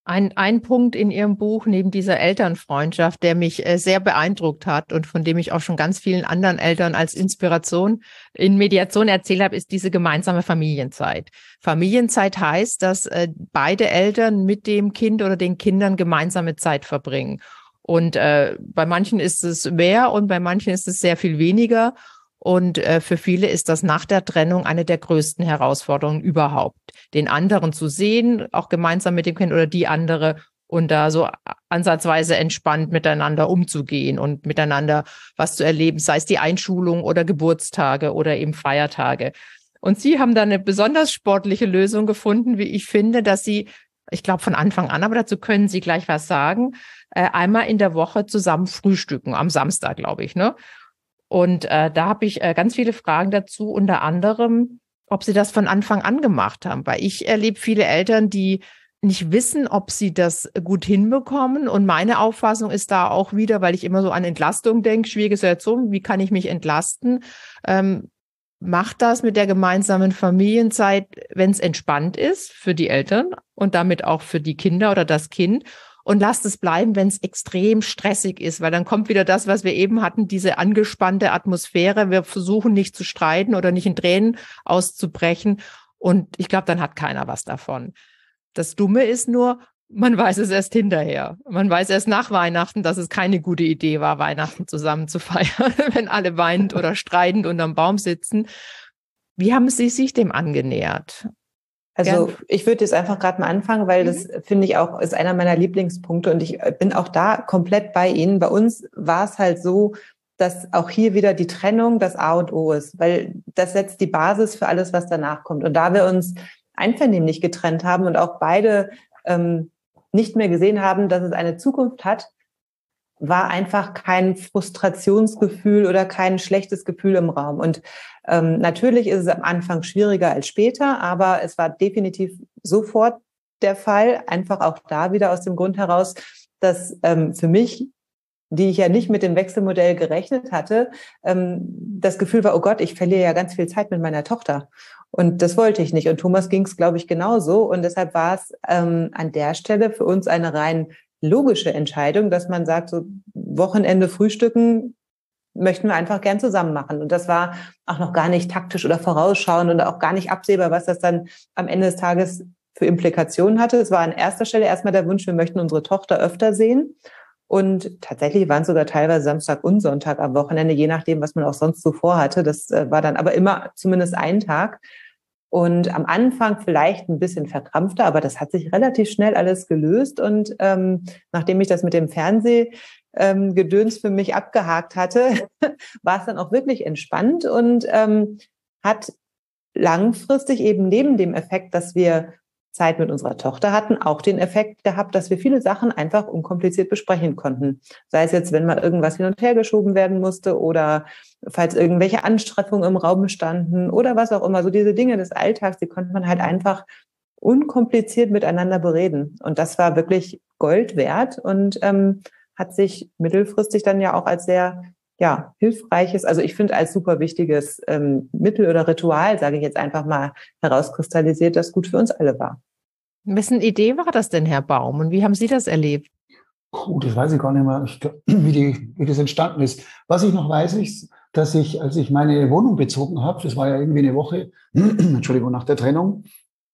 Ein, ein Punkt in Ihrem Buch neben dieser Elternfreundschaft, der mich äh, sehr beeindruckt hat und von dem ich auch schon ganz vielen anderen Eltern als Inspiration in Mediation erzählt habe, ist diese gemeinsame Familienzeit. Familienzeit heißt, dass äh, beide Eltern mit dem Kind oder den Kindern gemeinsame Zeit verbringen. Und äh, bei manchen ist es mehr und bei manchen ist es sehr viel weniger. Und äh, für viele ist das nach der Trennung eine der größten Herausforderungen überhaupt, den anderen zu sehen, auch gemeinsam mit dem Kind oder die andere und da so ansatzweise entspannt miteinander umzugehen und miteinander was zu erleben, sei es die Einschulung oder Geburtstage oder eben Feiertage. Und Sie haben da eine besonders sportliche Lösung gefunden, wie ich finde, dass Sie, ich glaube von Anfang an, aber dazu können Sie gleich was sagen, äh, einmal in der Woche zusammen frühstücken, am Samstag, glaube ich, ne? Und äh, da habe ich äh, ganz viele Fragen dazu, unter anderem, ob Sie das von Anfang an gemacht haben. Weil ich erlebe viele Eltern, die nicht wissen, ob sie das gut hinbekommen. Und meine Auffassung ist da auch wieder, weil ich immer so an Entlastung denke, schwierige Situation, wie kann ich mich entlasten? Ähm, macht das mit der gemeinsamen Familienzeit, wenn es entspannt ist für die Eltern und damit auch für die Kinder oder das Kind. Und lasst es bleiben, wenn es extrem stressig ist, weil dann kommt wieder das, was wir eben hatten, diese angespannte Atmosphäre. Wir versuchen nicht zu streiten oder nicht in Tränen auszubrechen. Und ich glaube, dann hat keiner was davon. Das Dumme ist nur, man weiß es erst hinterher. Man weiß erst nach Weihnachten, dass es keine gute Idee war, Weihnachten zusammen zu feiern, wenn alle weinend oder streitend unterm Baum sitzen. Wie haben Sie sich dem angenähert? Also Gern. ich würde jetzt einfach gerade mal anfangen, weil Mhm. das finde ich auch ist einer meiner Lieblingspunkte und ich bin auch da komplett bei Ihnen. Bei uns war es halt so, dass auch hier wieder die Trennung das A und O ist, weil das setzt die Basis für alles, was danach kommt. Und da wir uns einvernehmlich getrennt haben und auch beide ähm, nicht mehr gesehen haben, dass es eine Zukunft hat, war einfach kein Frustrationsgefühl oder kein schlechtes Gefühl im Raum. Und ähm, natürlich ist es am Anfang schwieriger als später, aber es war definitiv sofort der Fall, einfach auch da wieder aus dem Grund heraus, dass ähm, für mich, die ich ja nicht mit dem Wechselmodell gerechnet hatte, ähm, das Gefühl war, oh Gott, ich verliere ja ganz viel Zeit mit meiner Tochter. Und das wollte ich nicht. Und Thomas ging es, glaube ich, genauso. Und deshalb war es ähm, an der Stelle für uns eine rein logische Entscheidung, dass man sagt, so Wochenende frühstücken möchten wir einfach gern zusammen machen. Und das war auch noch gar nicht taktisch oder vorausschauend und auch gar nicht absehbar, was das dann am Ende des Tages für Implikationen hatte. Es war an erster Stelle erstmal der Wunsch, wir möchten unsere Tochter öfter sehen. Und tatsächlich waren es sogar teilweise Samstag und Sonntag am Wochenende, je nachdem, was man auch sonst so vorhatte. Das war dann aber immer zumindest ein Tag. Und am Anfang vielleicht ein bisschen verkrampfter, aber das hat sich relativ schnell alles gelöst. Und ähm, nachdem ich das mit dem Fernsehgedöns ähm, für mich abgehakt hatte, war es dann auch wirklich entspannt und ähm, hat langfristig eben neben dem Effekt, dass wir Zeit mit unserer Tochter hatten, auch den Effekt gehabt, dass wir viele Sachen einfach unkompliziert besprechen konnten. Sei es jetzt, wenn mal irgendwas hin und her geschoben werden musste oder falls irgendwelche Anstrengungen im Raum standen oder was auch immer. So diese Dinge des Alltags, die konnte man halt einfach unkompliziert miteinander bereden. Und das war wirklich Gold wert und ähm, hat sich mittelfristig dann ja auch als sehr ja, hilfreiches, also ich finde als super wichtiges ähm, Mittel oder Ritual, sage ich jetzt einfach mal, herauskristallisiert, das gut für uns alle war. Wessen Idee war das denn, Herr Baum? Und wie haben Sie das erlebt? Oh, das weiß ich gar nicht mehr, ich glaub, wie, die, wie das entstanden ist. Was ich noch weiß, ist, dass ich, als ich meine Wohnung bezogen habe, das war ja irgendwie eine Woche, Entschuldigung, nach der Trennung,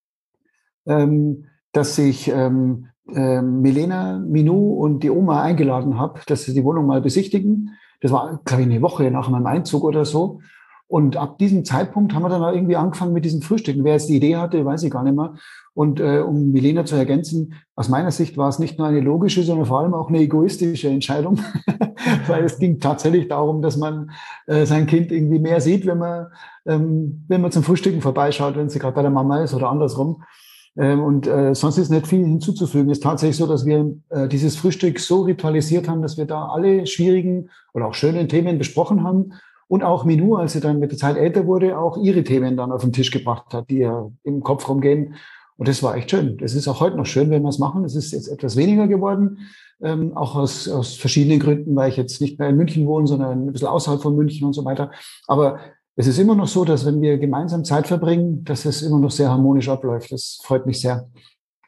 ähm, dass ich ähm, äh, Milena, Minou und die Oma eingeladen habe, dass sie die Wohnung mal besichtigen. Das war, glaube ich, eine Woche nach meinem Einzug oder so. Und ab diesem Zeitpunkt haben wir dann irgendwie angefangen mit diesen Frühstücken. Wer jetzt die Idee hatte, weiß ich gar nicht mehr. Und äh, um Milena zu ergänzen, aus meiner Sicht war es nicht nur eine logische, sondern vor allem auch eine egoistische Entscheidung. Weil es ging tatsächlich darum, dass man äh, sein Kind irgendwie mehr sieht, wenn man, ähm, wenn man zum Frühstücken vorbeischaut, wenn sie gerade bei der Mama ist oder andersrum. Ähm, und äh, sonst ist nicht viel hinzuzufügen. Es ist tatsächlich so, dass wir äh, dieses Frühstück so ritualisiert haben, dass wir da alle schwierigen oder auch schönen Themen besprochen haben. Und auch Minou, als sie dann mit der Zeit älter wurde, auch ihre Themen dann auf den Tisch gebracht hat, die ja im Kopf rumgehen. Und das war echt schön. Das ist auch heute noch schön, wenn wir es machen. Es ist jetzt etwas weniger geworden, ähm, auch aus, aus verschiedenen Gründen, weil ich jetzt nicht mehr in München wohne, sondern ein bisschen außerhalb von München und so weiter. Aber es ist immer noch so, dass wenn wir gemeinsam Zeit verbringen, dass es immer noch sehr harmonisch abläuft. Das freut mich sehr.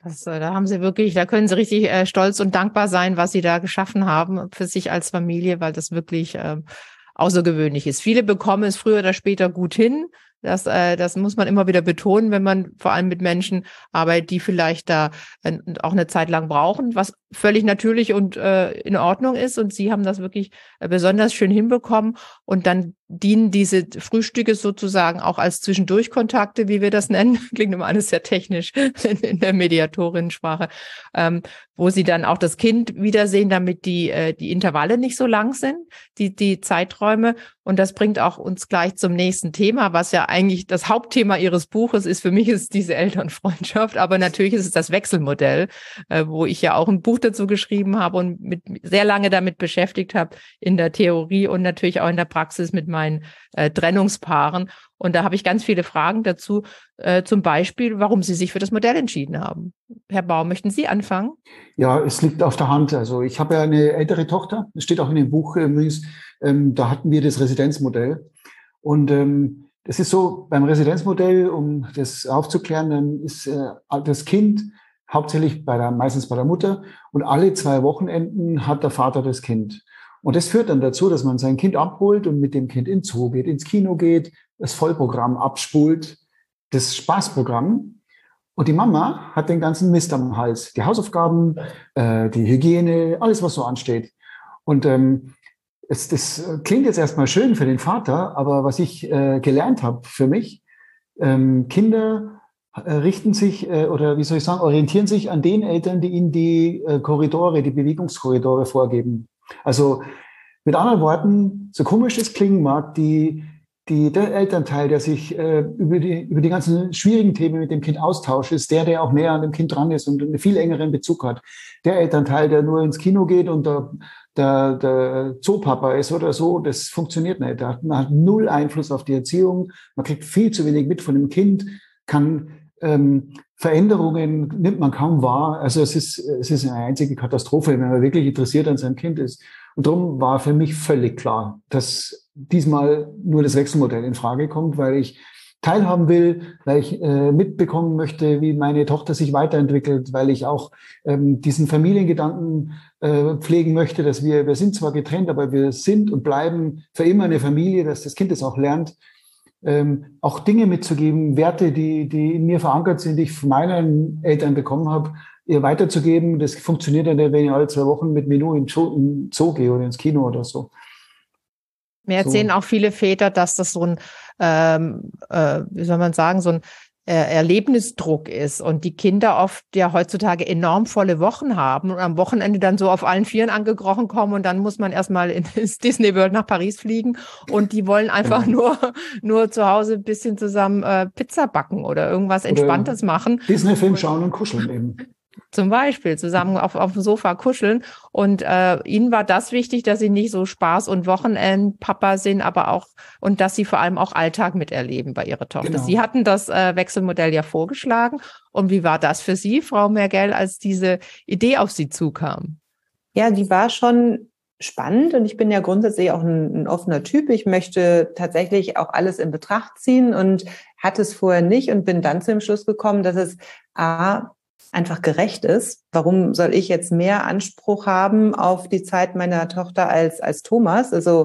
Das, da haben Sie wirklich, da können Sie richtig äh, stolz und dankbar sein, was Sie da geschaffen haben für sich als Familie, weil das wirklich äh, außergewöhnlich ist. Viele bekommen es früher oder später gut hin. Das, äh, das muss man immer wieder betonen, wenn man vor allem mit Menschen arbeitet, die vielleicht da äh, auch eine Zeit lang brauchen, was völlig natürlich und äh, in Ordnung ist. Und Sie haben das wirklich äh, besonders schön hinbekommen. Und dann dienen diese Frühstücke sozusagen auch als Zwischendurchkontakte, wie wir das nennen. Klingt immer alles sehr technisch in, in der Mediatorinnensprache, ähm, wo Sie dann auch das Kind wiedersehen, damit die, äh, die Intervalle nicht so lang sind, die, die Zeiträume. Und das bringt auch uns gleich zum nächsten Thema, was ja eigentlich das Hauptthema Ihres Buches ist. Für mich ist es diese Elternfreundschaft, aber natürlich ist es das Wechselmodell, äh, wo ich ja auch ein Buch dazu geschrieben habe und mit, sehr lange damit beschäftigt habe in der Theorie und natürlich auch in der Praxis mit meinen äh, Trennungspaaren. Und da habe ich ganz viele Fragen dazu, äh, zum Beispiel, warum Sie sich für das Modell entschieden haben. Herr Baum, möchten Sie anfangen? Ja, es liegt auf der Hand. Also ich habe ja eine ältere Tochter, das steht auch in dem Buch übrigens, ähm, da hatten wir das Residenzmodell. Und ähm, das ist so, beim Residenzmodell, um das aufzuklären, dann ist äh, das Kind hauptsächlich bei der, meistens bei der Mutter und alle zwei Wochenenden hat der Vater das Kind. Und das führt dann dazu, dass man sein Kind abholt und mit dem Kind ins Zoo geht, ins Kino geht, das Vollprogramm abspult, das Spaßprogramm. Und die Mama hat den ganzen Mist am Hals. Die Hausaufgaben, äh, die Hygiene, alles, was so ansteht. Und ähm, es, das klingt jetzt erstmal schön für den Vater, aber was ich äh, gelernt habe für mich, ähm, Kinder äh, richten sich äh, oder wie soll ich sagen, orientieren sich an den Eltern, die ihnen die äh, Korridore, die Bewegungskorridore vorgeben. Also mit anderen Worten, so komisch es klingen mag, die Die, der Elternteil, der sich äh, über, die, über die ganzen schwierigen Themen mit dem Kind austauscht, ist der, der auch näher an dem Kind dran ist und einen viel engeren Bezug hat. Der Elternteil, der nur ins Kino geht und der, der, der Zoopapa ist oder so, das funktioniert nicht. Man hat null Einfluss auf die Erziehung, man kriegt viel zu wenig mit von dem Kind, kann ähm, Veränderungen nimmt man kaum wahr. Also es ist, es ist eine einzige Katastrophe, wenn man wirklich interessiert an seinem Kind ist. Und darum war für mich völlig klar, dass diesmal nur das Wechselmodell in Frage kommt, weil ich teilhaben will, weil ich äh, mitbekommen möchte, wie meine Tochter sich weiterentwickelt, weil ich auch ähm, diesen Familiengedanken äh, pflegen möchte, dass wir, wir sind zwar getrennt, aber wir sind und bleiben für immer eine Familie, dass das Kind es auch lernt, ähm, auch Dinge mitzugeben, Werte, die, die in mir verankert sind, die ich von meinen Eltern bekommen habe, ihr weiterzugeben. Das funktioniert dann, wenn ich alle zwei Wochen mit Menü in den Zoo gehe oder ins Kino oder so. Mir erzählen so. Auch viele Väter, dass das so ein, ähm, äh, wie soll man sagen, so ein äh, Erlebnisdruck ist und die Kinder oft ja heutzutage enorm volle Wochen haben und am Wochenende dann so auf allen Vieren angekrochen kommen und dann muss man erstmal ins Disney World nach Paris fliegen und die wollen einfach genau. nur nur zu Hause ein bisschen zusammen äh, Pizza backen oder irgendwas Entspanntes oder machen. Disney-Film schauen und kuscheln eben. Zum Beispiel zusammen auf, auf dem Sofa kuscheln. Und äh, ihnen war das wichtig, dass sie nicht so Spaß- und Wochenend-Papa sind, aber auch, und dass sie vor allem auch Alltag miterleben bei ihrer Tochter. Genau. Sie hatten das äh, Wechselmodell ja vorgeschlagen. Und wie war das für Sie, Frau Mergell, als diese Idee auf Sie zukam? Ja, die war schon spannend und ich bin ja grundsätzlich auch ein, ein offener Typ. Ich möchte tatsächlich auch alles in Betracht ziehen und hatte es vorher nicht und bin dann zu dem Schluss gekommen, dass es A, einfach gerecht ist. Warum soll ich jetzt mehr Anspruch haben auf die Zeit meiner Tochter als, als Thomas? Also,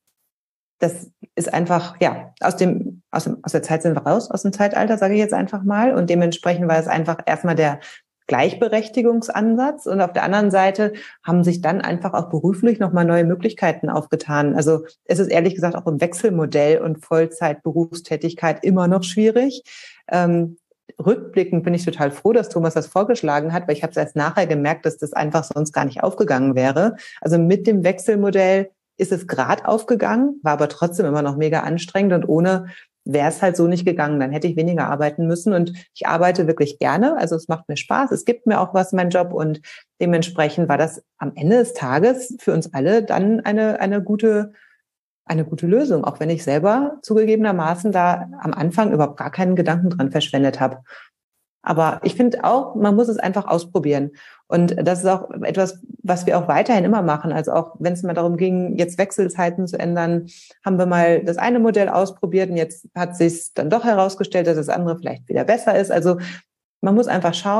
das ist einfach, ja, aus dem, aus dem, aus der Zeit sind wir raus, aus dem Zeitalter, sage ich jetzt einfach mal. Und dementsprechend war es einfach erstmal der Gleichberechtigungsansatz. Und auf der anderen Seite haben sich dann einfach auch beruflich nochmal neue Möglichkeiten aufgetan. Also, es ist ehrlich gesagt auch im Wechselmodell und Vollzeit-Berufstätigkeit immer noch schwierig. Ähm, Rückblickend bin ich total froh, dass Thomas das vorgeschlagen hat, weil ich habe es erst nachher gemerkt, dass das einfach sonst gar nicht aufgegangen wäre. Also mit dem Wechselmodell ist es gerade aufgegangen, war aber trotzdem immer noch mega anstrengend und ohne wäre es halt so nicht gegangen. Dann hätte ich weniger arbeiten müssen und ich arbeite wirklich gerne. Also es macht mir Spaß, es gibt mir auch was, mein Job und dementsprechend war das am Ende des Tages für uns alle dann eine, eine gute eine gute Lösung, auch wenn ich selber zugegebenermaßen da am Anfang überhaupt gar keinen Gedanken dran verschwendet habe. Aber ich finde auch, man muss es einfach ausprobieren. Und das ist auch etwas, was wir auch weiterhin immer machen. Also auch wenn es mal darum ging, jetzt Wechselzeiten zu ändern, haben wir mal das eine Modell ausprobiert und jetzt hat sich dann doch herausgestellt, dass das andere vielleicht wieder besser ist. Also man muss einfach schauen,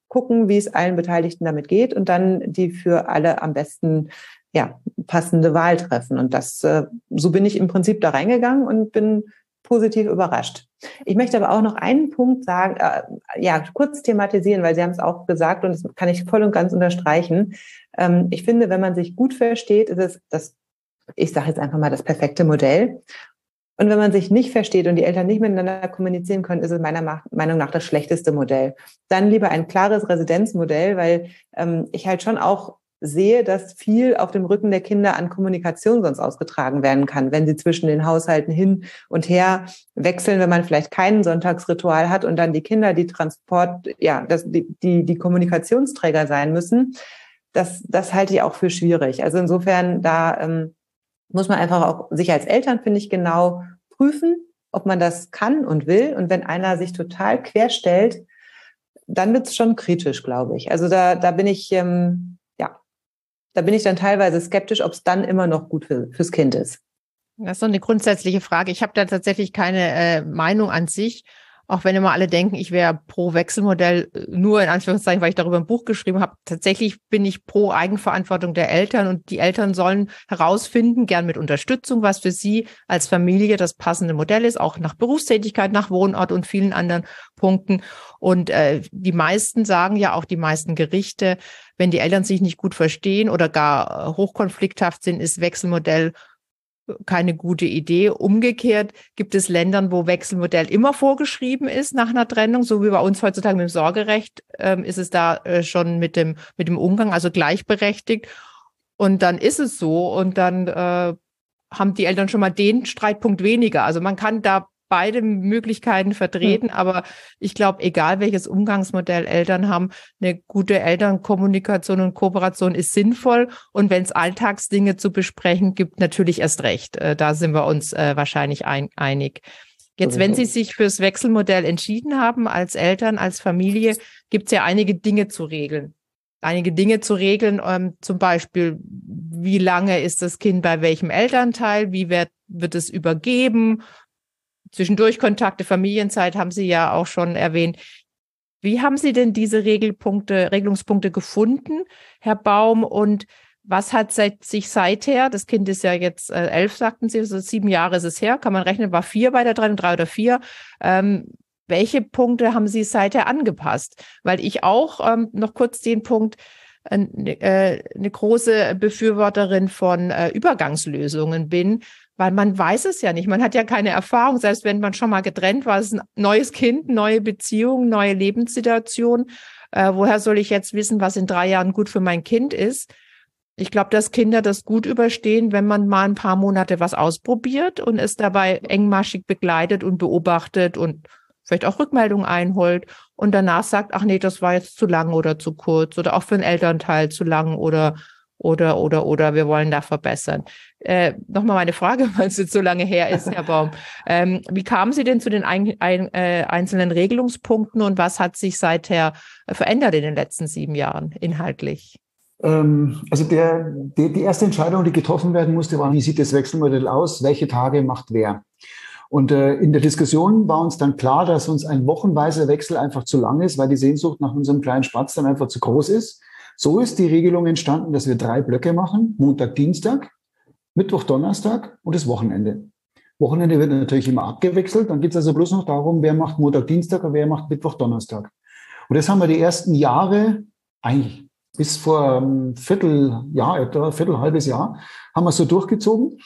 gucken, wie es allen Beteiligten damit geht und dann die für alle am besten ja, passende Wahl treffen. Und das, äh, so bin ich im Prinzip da reingegangen und bin positiv überrascht. Ich möchte aber auch noch einen Punkt sagen, äh, ja, kurz thematisieren, weil Sie haben es auch gesagt und das kann ich voll und ganz unterstreichen. Ähm, ich finde, wenn man sich gut versteht, ist es das, ich sage jetzt einfach mal, das perfekte Modell. Und wenn man sich nicht versteht und die Eltern nicht miteinander kommunizieren können, ist es meiner Meinung nach das schlechteste Modell. Dann lieber ein klares Residenzmodell, weil ähm, ich halt schon auch sehe, dass viel auf dem Rücken der Kinder an Kommunikation sonst ausgetragen werden kann, wenn sie zwischen den Haushalten hin und her wechseln, wenn man vielleicht kein Sonntagsritual hat und dann die Kinder, die Transport, ja, das, die, die, die Kommunikationsträger sein müssen. Das, das halte ich auch für schwierig. Also insofern, da ähm, muss man einfach auch sich als Eltern, finde ich, genau prüfen, ob man das kann und will. Und wenn einer sich total querstellt, dann wird es schon kritisch, glaube ich. Also da, da bin ich, ähm, ja, da bin ich dann teilweise skeptisch, ob es dann immer noch gut für, fürs Kind ist. Das ist so eine grundsätzliche Frage. Ich habe da tatsächlich keine äh, Meinung an sich, auch wenn immer alle denken, ich wäre pro Wechselmodell, nur in Anführungszeichen, weil ich darüber ein Buch geschrieben habe. Tatsächlich bin ich pro Eigenverantwortung der Eltern und die Eltern sollen herausfinden, gern mit Unterstützung, was für sie als Familie das passende Modell ist, auch nach Berufstätigkeit, nach Wohnort und vielen anderen Punkten. Und äh, die meisten sagen ja auch, die meisten Gerichte, wenn die Eltern sich nicht gut verstehen oder gar äh, hochkonflikthaft sind, ist Wechselmodell keine gute Idee. Umgekehrt gibt es Ländern, wo Wechselmodell immer vorgeschrieben ist nach einer Trennung, so wie bei uns heutzutage mit dem Sorgerecht, ähm, ist es da äh, schon mit dem mit dem Umgang, also gleichberechtigt. Und dann ist es so und dann äh, haben die Eltern schon mal den Streitpunkt weniger. Also man kann da beide Möglichkeiten vertreten, hm. aber ich glaube, egal welches Umgangsmodell Eltern haben, eine gute Elternkommunikation und Kooperation ist sinnvoll und wenn es Alltagsdinge zu besprechen gibt, natürlich erst recht. Äh, da sind wir uns äh, wahrscheinlich ein, einig. Jetzt, wenn Sie sich fürs Wechselmodell entschieden haben, als Eltern, als Familie, gibt es ja einige Dinge zu regeln. Einige Dinge zu regeln, ähm, zum Beispiel, wie lange ist das Kind bei welchem Elternteil, wie wird, wird es übergeben, zwischendurch Kontakte, Familienzeit haben Sie ja auch schon erwähnt. Wie haben Sie denn diese Regelpunkte, Regelungspunkte gefunden, Herr Baum? Und was hat seit, sich seither, das Kind ist ja jetzt äh, elf, sagten Sie, also sieben Jahre ist es her, kann man rechnen, war vier bei der Trennung, drei oder vier. Ähm, welche Punkte haben Sie seither angepasst? Weil ich auch ähm, noch kurz den Punkt, äh, äh, eine große Befürworterin von äh, Übergangslösungen bin, weil man weiß es ja nicht. Man hat ja keine Erfahrung, selbst wenn man schon mal getrennt war. Es ist ein neues Kind, neue Beziehung, neue Lebenssituation. Äh, woher soll ich jetzt wissen, was in drei Jahren gut für mein Kind ist? Ich glaube, dass Kinder das gut überstehen, wenn man mal ein paar Monate was ausprobiert und es dabei engmaschig begleitet und beobachtet und vielleicht auch Rückmeldungen einholt und danach sagt, ach nee, das war jetzt zu lang oder zu kurz oder auch für einen Elternteil zu lang oder Oder, oder, oder, wir wollen da verbessern. Äh, Nochmal meine Frage, weil es jetzt so lange her ist, Herr Baum. Ähm, wie kamen Sie denn zu den ein, ein, äh, einzelnen Regelungspunkten und was hat sich seither verändert in den letzten sieben Jahren inhaltlich? Ähm, also der, die, die erste Entscheidung, die getroffen werden musste, war, wie sieht das Wechselmodell aus? Welche Tage macht wer? Und äh, in der Diskussion war uns dann klar, dass uns ein wochenweiser Wechsel einfach zu lang ist, weil die Sehnsucht nach unserem kleinen Spatz dann einfach zu groß ist. So ist die Regelung entstanden, dass wir drei Blöcke machen, Montag, Dienstag, Mittwoch, Donnerstag und das Wochenende. Wochenende wird natürlich immer abgewechselt, dann geht es also bloß noch darum, wer macht Montag, Dienstag und wer macht Mittwoch, Donnerstag. Und das haben wir die ersten Jahre, eigentlich bis vor einem Vierteljahr, etwa ein Viertel, halbes Jahr, haben wir so durchgezogen.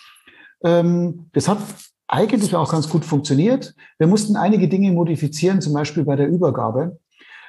Das hat eigentlich auch ganz gut funktioniert. Wir mussten einige Dinge modifizieren, zum Beispiel bei der Übergabe.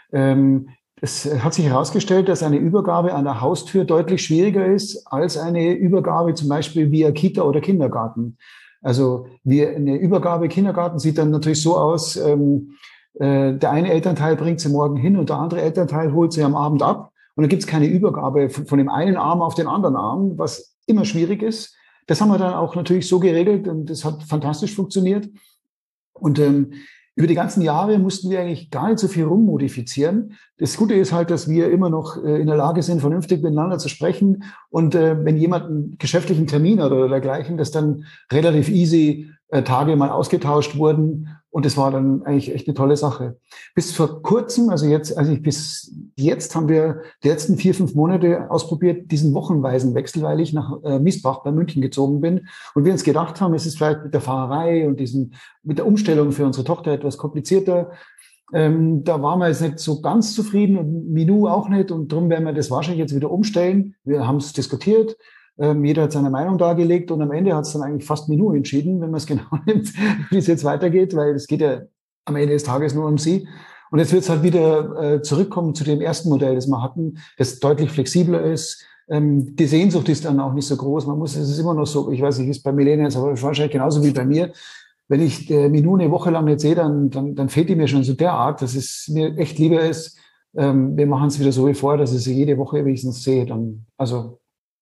Es hat sich herausgestellt, dass eine Übergabe an der Haustür deutlich schwieriger ist als eine Übergabe zum Beispiel via Kita oder Kindergarten. Also wie eine Übergabe Kindergarten sieht dann natürlich so aus, ähm, äh, der eine Elternteil bringt sie morgen hin und der andere Elternteil holt sie am Abend ab. Und dann gibt es keine Übergabe von, von dem einen Arm auf den anderen Arm, was immer schwierig ist. Das haben wir dann auch natürlich so geregelt und das hat fantastisch funktioniert. Und ähm, über die ganzen Jahre mussten wir eigentlich gar nicht so viel rummodifizieren. Das Gute ist halt, dass wir immer noch in der Lage sind, vernünftig miteinander zu sprechen. Und äh, wenn jemand einen geschäftlichen Termin hat oder dergleichen, dass dann relativ easy äh, Tage mal ausgetauscht wurden. Und das war dann eigentlich echt eine tolle Sache. Bis vor kurzem, also jetzt, als ich bis jetzt haben wir die letzten vier, fünf Monate ausprobiert, diesen wochenweisen Wechsel, weil ich nach äh, Miesbach bei München gezogen bin. Und wir uns gedacht haben, es ist vielleicht mit der Fahrerei und diesem, mit der Umstellung für unsere Tochter etwas komplizierter. Ähm, da waren wir jetzt nicht so ganz zufrieden und Minou auch nicht. Und darum werden wir das wahrscheinlich jetzt wieder umstellen. Wir haben es diskutiert. Ähm, jeder hat seine Meinung dargelegt und am Ende hat es dann eigentlich fast Minou entschieden, wenn man es genau nimmt, wie es jetzt weitergeht, weil es geht ja am Ende des Tages nur um sie. Und jetzt wird es halt wieder äh, zurückkommen zu dem ersten Modell, das wir hatten, das deutlich flexibler ist. Ähm, die Sehnsucht ist dann auch nicht so groß. Man muss, es ist immer noch so, ich weiß nicht, ist bei Milena jetzt aber wahrscheinlich genauso wie bei mir. Wenn ich äh, Minou eine Woche lang nicht sehe, dann, dann, dann fehlt die mir schon so derart, dass es mir echt lieber ist, ähm, wir machen es wieder so wie vorher, dass ich sie jede Woche wenigstens sehe. Dann, also,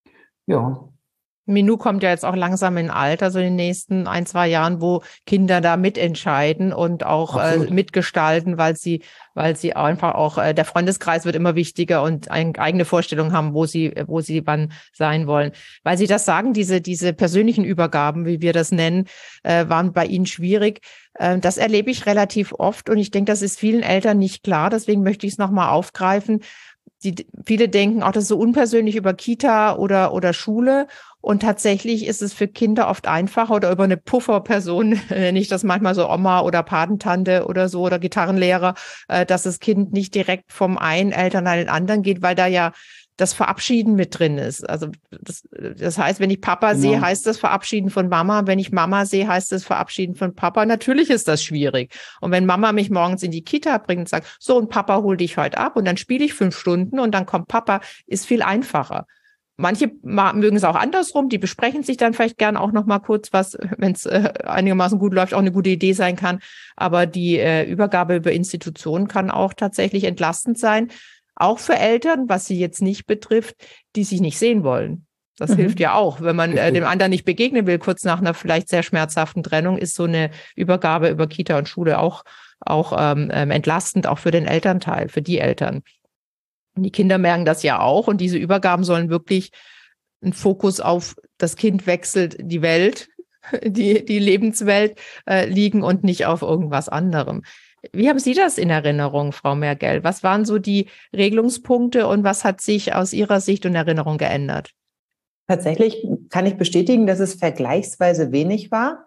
ja. Minou kommt ja jetzt auch langsam in Alter, so in den nächsten ein, zwei Jahren, wo Kinder da mitentscheiden und auch äh, mitgestalten, weil sie, weil sie einfach auch, äh, der Freundeskreis wird immer wichtiger und eine eigene Vorstellung haben, wo sie, wo sie wann sein wollen. Weil Sie das sagen, diese, diese persönlichen Übergaben, wie wir das nennen, äh, waren bei Ihnen schwierig. Äh, das erlebe ich relativ oft und ich denke, das ist vielen Eltern nicht klar. Deswegen möchte ich es nochmal aufgreifen. Die, viele denken auch, das ist so unpersönlich über Kita oder, oder Schule. Und tatsächlich ist es für Kinder oft einfacher oder über eine Pufferperson, nenne ich das manchmal so Oma oder Patentante oder so oder Gitarrenlehrer, äh, dass das Kind nicht direkt vom einen Elternteil in den anderen geht, weil da ja das Verabschieden mit drin ist. Also das, das heißt, wenn ich Papa genau. sehe, heißt das Verabschieden von Mama. Wenn ich Mama sehe, heißt das Verabschieden von Papa. Natürlich ist das schwierig. Und wenn Mama mich morgens in die Kita bringt und sagt, so und Papa hol dich heute ab und dann spiele ich fünf Stunden und dann kommt Papa, ist viel einfacher. Manche mögen es auch andersrum, die besprechen sich dann vielleicht gern auch noch mal kurz, was, wenn es äh, einigermaßen gut läuft, auch eine gute Idee sein kann. Aber die äh, Übergabe über Institutionen kann auch tatsächlich entlastend sein, auch für Eltern, was sie jetzt nicht betrifft, die sich nicht sehen wollen. Das mhm. hilft ja auch, wenn man äh, dem anderen nicht begegnen will, kurz nach einer vielleicht sehr schmerzhaften Trennung, ist so eine Übergabe über Kita und Schule auch, auch ähm, entlastend, auch für den Elternteil, für die Eltern. Die Kinder merken das ja auch und diese Übergaben sollen wirklich einen Fokus auf das Kind wechselt die Welt, die, die Lebenswelt äh, liegen und nicht auf irgendwas anderem. Wie haben Sie das in Erinnerung, Frau Mergell? Was waren so die Regelungspunkte und was hat sich aus Ihrer Sicht und Erinnerung geändert? Tatsächlich kann ich bestätigen, dass es vergleichsweise wenig war.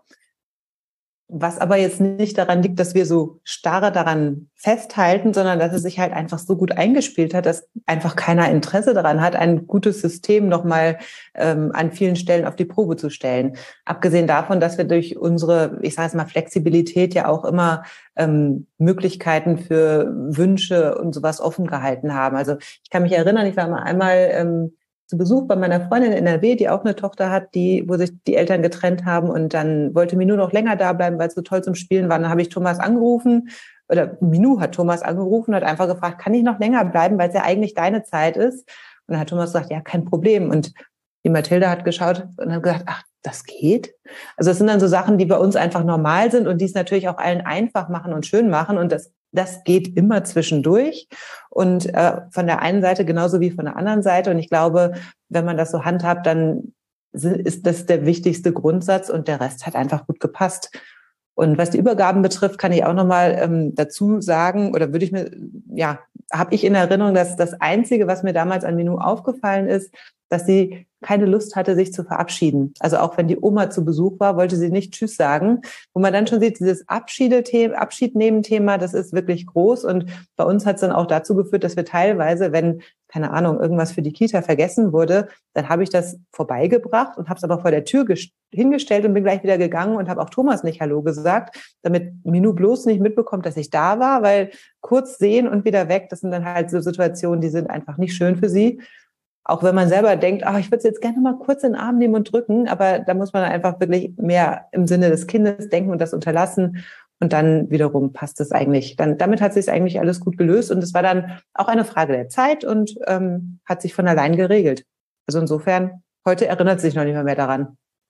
Was aber jetzt nicht daran liegt, dass wir so starr daran festhalten, sondern dass es sich halt einfach so gut eingespielt hat, dass einfach keiner Interesse daran hat, ein gutes System nochmal ähm, an vielen Stellen auf die Probe zu stellen. Abgesehen davon, dass wir durch unsere, ich sage es mal, Flexibilität ja auch immer ähm, Möglichkeiten für Wünsche und sowas offen gehalten haben. Also ich kann mich erinnern, ich war mal einmal ähm, zu Besuch bei meiner Freundin in N R W, die auch eine Tochter hat, die, wo sich die Eltern getrennt haben und dann wollte Minou noch länger da bleiben, weil es so toll zum Spielen war. Dann habe ich Thomas angerufen oder Minou hat Thomas angerufen und hat einfach gefragt, kann ich noch länger bleiben, weil es ja eigentlich deine Zeit ist? Und dann hat Thomas gesagt, ja, kein Problem. Und die Mathilda hat geschaut und hat gesagt, ach, das geht? Also es sind dann so Sachen, die bei uns einfach normal sind und die es natürlich auch allen einfach machen und schön machen und das Das geht immer zwischendurch und äh, von der einen Seite genauso wie von der anderen Seite. Und ich glaube, wenn man das so handhabt, dann ist das der wichtigste Grundsatz und der Rest hat einfach gut gepasst. Und was die Übergaben betrifft, kann ich auch nochmal ähm, dazu sagen, oder würde ich mir, ja, habe ich in Erinnerung, dass das Einzige, was mir damals an Minou aufgefallen ist, dass sie keine Lust hatte, sich zu verabschieden. Also auch wenn die Oma zu Besuch war, wollte sie nicht Tschüss sagen. Wo man dann schon sieht, dieses Abschiede-Thema, Abschied-Nehmen-Thema, das ist wirklich groß. Und bei uns hat es dann auch dazu geführt, dass wir teilweise, wenn, keine Ahnung, irgendwas für die Kita vergessen wurde, dann habe ich das vorbeigebracht und habe es aber vor der Tür hingestellt und bin gleich wieder gegangen und habe auch Thomas nicht Hallo gesagt, damit Minou bloß nicht mitbekommt, dass ich da war, weil kurz sehen und wieder weg, das sind dann halt so Situationen, die sind einfach nicht schön für sie. Auch wenn man selber denkt, ach, ich würde es jetzt gerne mal kurz in den Arm nehmen und drücken, aber da muss man einfach wirklich mehr im Sinne des Kindes denken und das unterlassen. Und dann wiederum passt es eigentlich. Dann, damit hat sich eigentlich alles gut gelöst. Und es war dann auch eine Frage der Zeit und ähm, hat sich von allein geregelt. Also insofern, heute erinnert sich noch nicht mehr, mehr daran.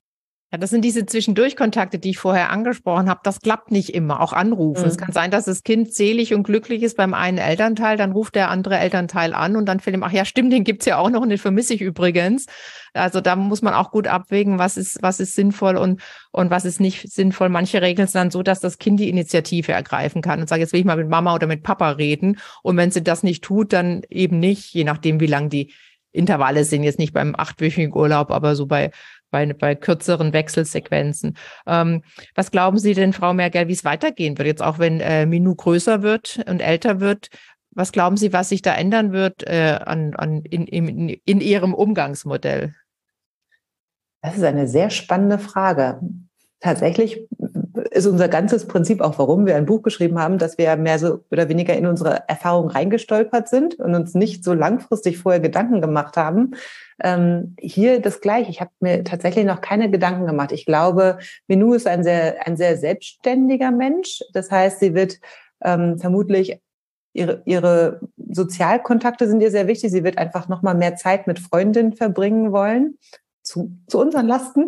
Ja, das sind diese Zwischendurchkontakte, die ich vorher angesprochen habe. Das klappt nicht immer, auch anrufen. Mhm. Es kann sein, dass das Kind selig und glücklich ist beim einen Elternteil, dann ruft der andere Elternteil an und dann fällt ihm, ach ja, stimmt, den gibt's ja auch noch und den vermisse ich übrigens. Also da muss man auch gut abwägen, was ist, was ist sinnvoll und, und was ist nicht sinnvoll. Manche regeln es dann so, dass das Kind die Initiative ergreifen kann und sagt, jetzt will ich mal mit Mama oder mit Papa reden. Und wenn sie das nicht tut, dann eben nicht, je nachdem, wie lang die Intervalle sind, jetzt nicht beim achtwöchigen Urlaub, aber so bei Bei, bei kürzeren Wechselsequenzen. Ähm, was glauben Sie denn, Frau Mergel, wie es weitergehen wird? Jetzt auch wenn äh, Minou größer wird und älter wird, was glauben Sie, was sich da ändern wird äh, an, an, in, in, in Ihrem Umgangsmodell? Das ist eine sehr spannende Frage. Tatsächlich ist unser ganzes Prinzip auch, warum wir ein Buch geschrieben haben, dass wir mehr so oder weniger in unsere Erfahrungen reingestolpert sind und uns nicht so langfristig vorher Gedanken gemacht haben. Ähm, hier das Gleiche. Ich habe mir tatsächlich noch keine Gedanken gemacht. Ich glaube, Minou ist ein sehr, ein sehr selbstständiger Mensch. Das heißt, sie wird ähm, vermutlich ihre, ihre Sozialkontakte sind ihr sehr wichtig. Sie wird einfach noch mal mehr Zeit mit Freundinnen verbringen wollen. Zu, zu unseren Lasten.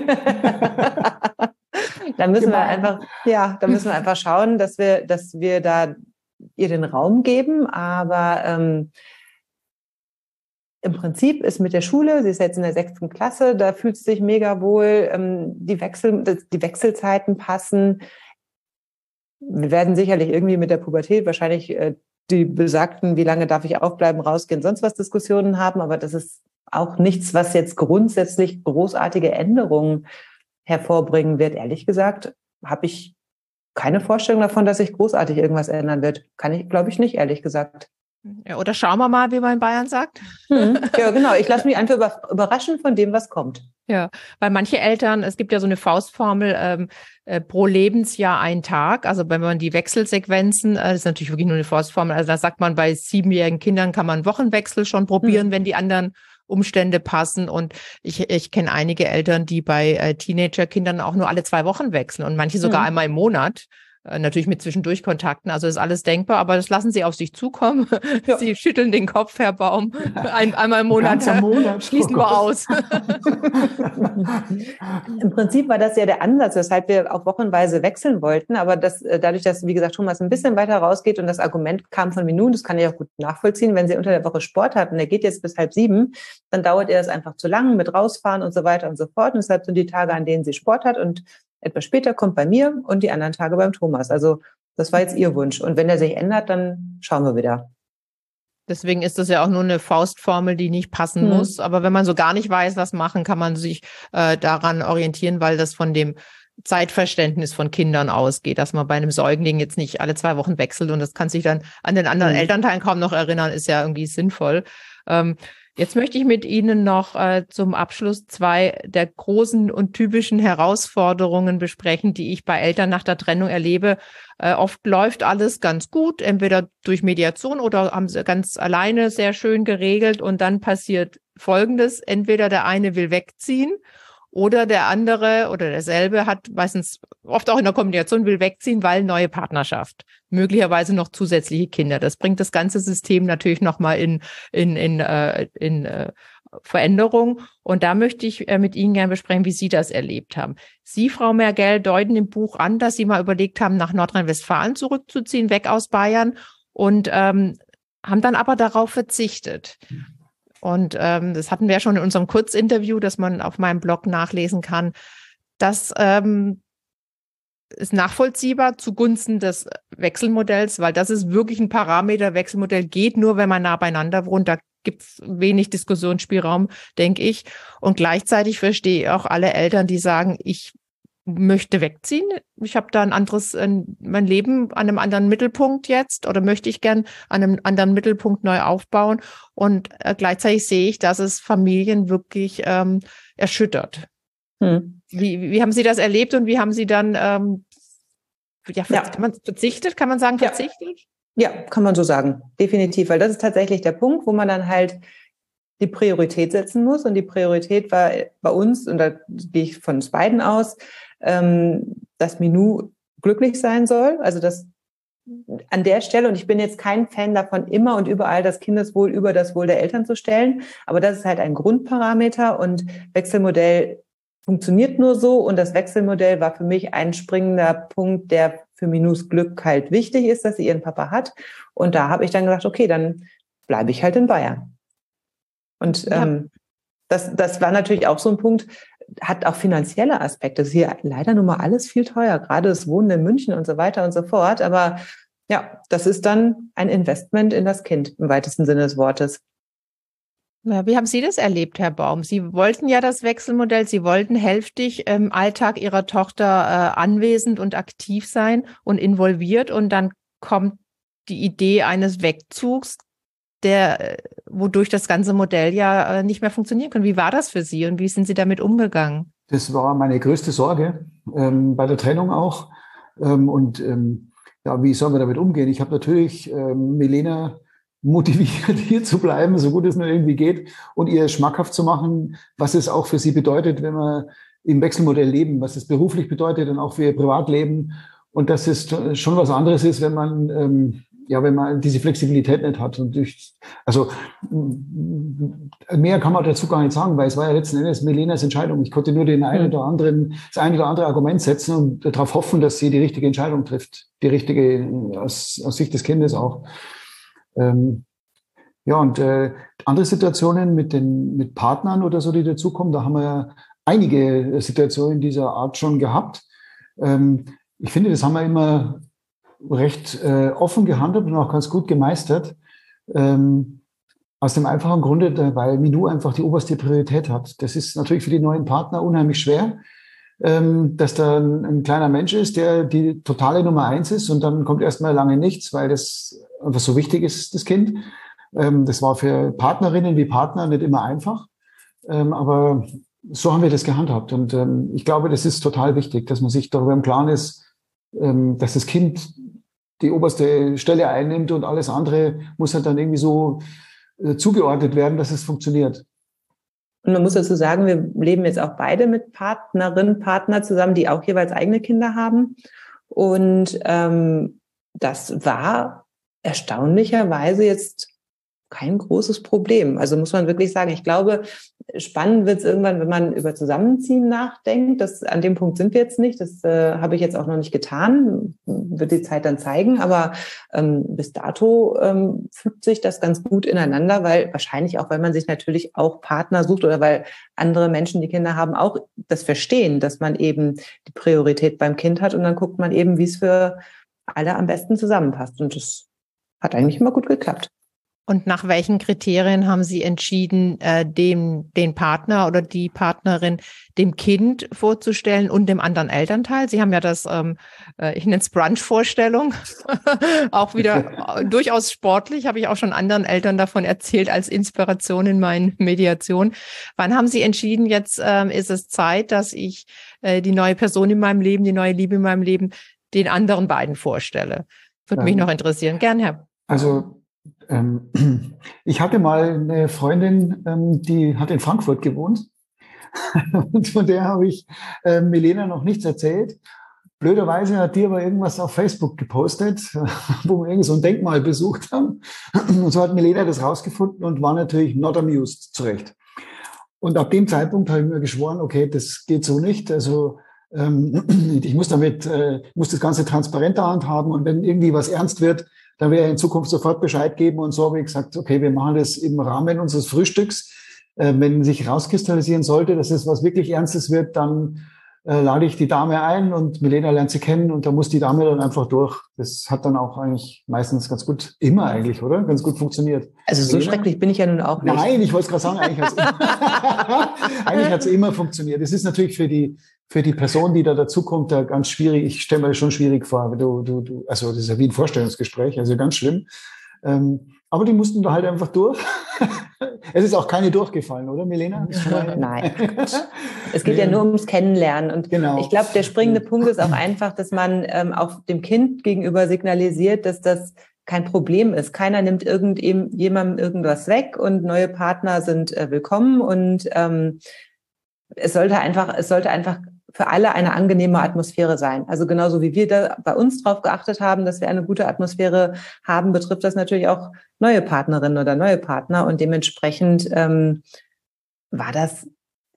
Da müssen genau. wir einfach, ja, da müssen wir einfach schauen, dass wir, dass wir da ihr den Raum geben. Aber ähm, im Prinzip ist mit der Schule, sie ist jetzt in der sechsten Klasse, da fühlt sie sich mega wohl. Ähm, die Wechsel, die Wechselzeiten passen. Wir werden sicherlich irgendwie mit der Pubertät wahrscheinlich äh, die besagten, wie lange darf ich aufbleiben, rausgehen, sonst was Diskussionen haben. Aber das ist auch nichts, was jetzt grundsätzlich großartige Änderungen hervorbringen wird. Ehrlich gesagt, habe ich keine Vorstellung davon, dass sich großartig irgendwas ändern wird. Kann ich, glaube ich, nicht, ehrlich gesagt. Ja, oder schauen wir mal, wie man in Bayern sagt. Hm. Ja, genau. Ich lasse mich einfach über, überraschen von dem, was kommt. Ja, weil manche Eltern, es gibt ja so eine Faustformel, ähm, äh, pro Lebensjahr ein Tag. Also wenn man die Wechselsequenzen, äh, das ist natürlich wirklich nur eine Faustformel, also da sagt man, bei siebenjährigen Kindern kann man Wochenwechsel schon probieren, hm. wenn die anderen Umstände passen. Und ich, ich kenne einige Eltern, die bei äh, Teenagerkindern auch nur alle zwei Wochen wechseln und manche sogar hm. einmal im Monat. Natürlich mit Zwischendurchkontakten, also ist alles denkbar, aber das lassen Sie auf sich zukommen. Ja. Sie schütteln den Kopf, Herr Baum. Ein, einmal im Monat, Monat schließen oh wir aus. Im Prinzip war das ja der Ansatz, weshalb wir auch wochenweise wechseln wollten, aber das, dadurch, dass, wie gesagt, Thomas ein bisschen weiter rausgeht und das Argument kam von Minou, das kann ich auch gut nachvollziehen, wenn sie unter der Woche Sport hat und er geht jetzt bis halb sieben, dann dauert ihr das einfach zu lang mit rausfahren und so weiter und so fort. Und deshalb sind die Tage, an denen sie Sport hat und etwas später kommt bei mir und die anderen Tage beim Thomas. Also das war jetzt ihr Wunsch. Und wenn er sich ändert, dann schauen wir wieder. Deswegen ist das ja auch nur eine Faustformel, die nicht passen hm. muss. Aber wenn man so gar nicht weiß, was machen, kann man sich äh, daran orientieren, weil das von dem Zeitverständnis von Kindern ausgeht, dass man bei einem Säugling jetzt nicht alle zwei Wochen wechselt und das kann sich dann an den anderen hm. Elternteilen kaum noch erinnern, ist ja irgendwie sinnvoll. Ähm, Jetzt möchte ich mit Ihnen noch äh, zum Abschluss zwei der großen und typischen Herausforderungen besprechen, die ich bei Eltern nach der Trennung erlebe. Äh, oft läuft alles ganz gut, entweder durch Mediation oder haben sie ganz alleine sehr schön geregelt und dann passiert Folgendes. Entweder der eine will wegziehen oder der andere oder derselbe hat meistens oft auch in der Kommunikation will wegziehen, weil neue Partnerschaft, möglicherweise noch zusätzliche Kinder. Das bringt das ganze System natürlich nochmal in, in, in, äh, in äh, Veränderung. Und da möchte ich äh, mit Ihnen gerne besprechen, wie Sie das erlebt haben. Sie, Frau Mergel, deuten im Buch an, dass Sie mal überlegt haben, nach Nordrhein-Westfalen zurückzuziehen, weg aus Bayern und ähm, haben dann aber darauf verzichtet. Und ähm, das hatten wir ja schon in unserem Kurzinterview, das man auf meinem Blog nachlesen kann. Das ähm, ist nachvollziehbar zugunsten des Wechselmodells, weil das ist wirklich ein Parameter. Wechselmodell geht nur, wenn man nah beieinander wohnt. Da gibt es wenig Diskussionsspielraum, denke ich. Und gleichzeitig verstehe ich auch alle Eltern, die sagen, ich möchte wegziehen. Ich habe da ein anderes, mein Leben an einem anderen Mittelpunkt jetzt oder möchte ich gern an einem anderen Mittelpunkt neu aufbauen. Und äh, gleichzeitig sehe ich, dass es Familien wirklich ähm, erschüttert. Hm. Wie, wie haben Sie das erlebt und wie haben Sie dann, ähm, ja, ja. Kann man verzichtet? Kann man sagen, verzichtet? Ja. ja, kann man so sagen. Definitiv, weil das ist tatsächlich der Punkt, wo man dann halt die Priorität setzen muss. Und die Priorität war bei uns, und da gehe ich von uns beiden aus, dass Minou glücklich sein soll. Also das an der Stelle, und ich bin jetzt kein Fan davon, immer und überall das Kindeswohl über das Wohl der Eltern zu stellen, aber das ist halt ein Grundparameter und Wechselmodell funktioniert nur so und das Wechselmodell war für mich ein springender Punkt, der für Minus Glück halt wichtig ist, dass sie ihren Papa hat. Und da habe ich dann gesagt, okay, dann bleibe ich halt in Bayern. Und ja. ähm, das, das war natürlich auch so ein Punkt, hat auch finanzielle Aspekte. Das ist hier leider nun mal alles viel teuer, gerade das Wohnen in München und so weiter und so fort. Aber ja, das ist dann ein Investment in das Kind im weitesten Sinne des Wortes. Ja, wie haben Sie das erlebt, Herr Baum? Sie wollten ja das Wechselmodell, Sie wollten hälftig im Alltag Ihrer Tochter äh, anwesend und aktiv sein und involviert und dann kommt die Idee eines Wegzugs, der, wodurch das ganze Modell ja äh, nicht mehr funktionieren kann. Wie war das für Sie und wie sind Sie damit umgegangen? Das war meine größte Sorge, ähm, bei der Trennung auch. Ähm, und ähm, ja, wie sollen wir damit umgehen? Ich habe natürlich ähm, Milena motiviert, hier zu bleiben, so gut es nur irgendwie geht, und ihr schmackhaft zu machen, was es auch für sie bedeutet, wenn wir im Wechselmodell leben, was es beruflich bedeutet und auch für ihr Privatleben. Und dass es schon was anderes ist, wenn man, ähm, ja, wenn man diese Flexibilität nicht hat. Und ich, also mehr kann man dazu gar nicht sagen, weil es war ja letzten Endes Milenas Entscheidung. Ich konnte nur den einen oder anderen, das eine oder andere Argument setzen und darauf hoffen, dass sie die richtige Entscheidung trifft, die richtige aus, aus Sicht des Kindes auch. Ähm, ja, und äh, andere Situationen mit den mit Partnern oder so, die dazukommen, da haben wir ja einige Situationen dieser Art schon gehabt. Ähm, ich finde, das haben wir immer recht äh, offen gehandelt und auch ganz gut gemeistert. Ähm, aus dem einfachen Grunde, weil Minou einfach die oberste Priorität hat. Das ist natürlich für die neuen Partner unheimlich schwer, ähm, dass da ein, ein kleiner Mensch ist, der die totale Nummer eins ist und dann kommt erstmal lange nichts, weil das einfach so wichtig ist, das Kind. Ähm, das war für Partnerinnen wie Partner nicht immer einfach, ähm, aber so haben wir das gehandhabt. Und ähm, ich glaube, das ist total wichtig, dass man sich darüber im Klaren ist, ähm, dass das Kind die oberste Stelle einnimmt und alles andere muss halt dann irgendwie so äh, zugeordnet werden, dass es funktioniert. Und man muss dazu sagen, wir leben jetzt auch beide mit Partnerinnen, Partner zusammen, die auch jeweils eigene Kinder haben. Und ähm, das war erstaunlicherweise jetzt kein großes Problem. Also muss man wirklich sagen, ich glaube, spannend wird es irgendwann, wenn man über Zusammenziehen nachdenkt. Das, an dem Punkt sind wir jetzt nicht. Das äh, habe ich jetzt auch noch nicht getan. Wird die Zeit dann zeigen. Aber ähm, bis dato ähm, fügt sich das ganz gut ineinander, weil wahrscheinlich auch, weil man sich natürlich auch Partner sucht oder weil andere Menschen, die Kinder haben, auch das verstehen, dass man eben die Priorität beim Kind hat. Und dann guckt man eben, wie es für alle am besten zusammenpasst. Und das hat eigentlich immer gut geklappt. Und nach welchen Kriterien haben Sie entschieden, äh, dem den Partner oder die Partnerin dem Kind vorzustellen und dem anderen Elternteil? Sie haben ja das, ähm, äh, ich nenne es Brunch-Vorstellung, auch wieder durchaus sportlich, habe ich auch schon anderen Eltern davon erzählt als Inspiration in meinen Mediationen. Wann haben Sie entschieden, jetzt ähm, ist es Zeit, dass ich äh, die neue Person in meinem Leben, die neue Liebe in meinem Leben den anderen beiden vorstelle? Würde mich noch interessieren. Gern, Herr. Also ich hatte mal eine Freundin, die hat in Frankfurt gewohnt und von der habe ich Milena noch nichts erzählt. Blöderweise hat die aber irgendwas auf Facebook gepostet, wo wir irgendwie so ein Denkmal besucht haben. Und so hat Milena das rausgefunden und war natürlich not amused, zurecht. Und ab dem Zeitpunkt habe ich mir geschworen, okay, das geht so nicht. Also ich muss damit, ich muss das Ganze transparenter handhaben und wenn irgendwie was ernst wird, dann werde ich in Zukunft sofort Bescheid geben. Und so habe ich gesagt, okay, wir machen das im Rahmen unseres Frühstücks. Äh, wenn sich rauskristallisieren sollte, dass es was wirklich Ernstes wird, dann äh, lade ich die Dame ein und Milena lernt sie kennen und da muss die Dame dann einfach durch. Das hat dann auch eigentlich meistens ganz gut, immer eigentlich, oder? Ganz gut funktioniert. Also so Milena? Schrecklich bin ich ja nun auch nicht. Nein, ich wollte es gerade sagen, eigentlich hat es immer, eigentlich hat's immer funktioniert. Es ist natürlich für die Für die Person, die da dazukommt, da ganz schwierig. Ich stelle mir das schon schwierig vor. Du, du, du, also das ist ja wie ein Vorstellungsgespräch, also ganz schlimm. Ähm, aber die mussten da halt einfach durch. Es ist auch keine durchgefallen, oder, Milena? Nein. Es geht ja nur ums Kennenlernen. Und genau. Ich glaube, der springende Punkt ist auch einfach, dass man ähm, auch dem Kind gegenüber signalisiert, dass das kein Problem ist. Keiner nimmt irgendjemandem irgendwas weg und neue Partner sind äh, willkommen. Und ähm, es sollte einfach, es sollte einfach für alle eine angenehme Atmosphäre sein. Also genauso wie wir da bei uns drauf geachtet haben, dass wir eine gute Atmosphäre haben, betrifft das natürlich auch neue Partnerinnen oder neue Partner. Und dementsprechend ähm, war das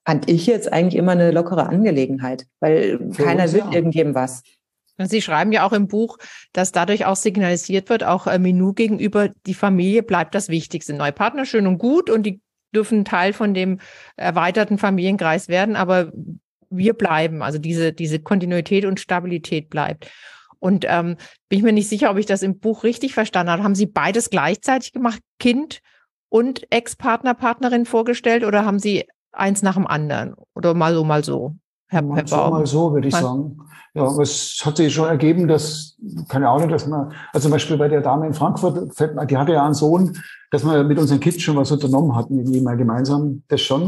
fand ich jetzt eigentlich immer eine lockere Angelegenheit, weil Für keiner will ja. irgendjemandem was. Sie schreiben ja auch im Buch, dass dadurch auch signalisiert wird, auch äh, Minou gegenüber, die Familie bleibt das Wichtigste. Neue Partner, schön und gut, und die dürfen Teil von dem erweiterten Familienkreis werden, aber wir bleiben, also diese, diese Kontinuität und Stabilität bleibt. Und ähm, bin ich mir nicht sicher, ob ich das im Buch richtig verstanden habe. Haben Sie beides gleichzeitig gemacht, Kind und Ex-Partner, Partnerin vorgestellt, oder haben Sie eins nach dem anderen? Oder mal so, mal so? Herr, mal Herr so, Baum. mal so, würde ich mal. sagen. Ja, aber es hat sich schon ergeben, dass, keine Ahnung, dass man, also zum Beispiel bei der Dame in Frankfurt, die hatte ja einen Sohn, dass wir mit unseren Kids schon was unternommen hatten, irgendwie mal gemeinsam, das schon.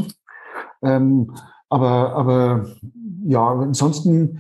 Ähm, aber, aber, ja, ansonsten,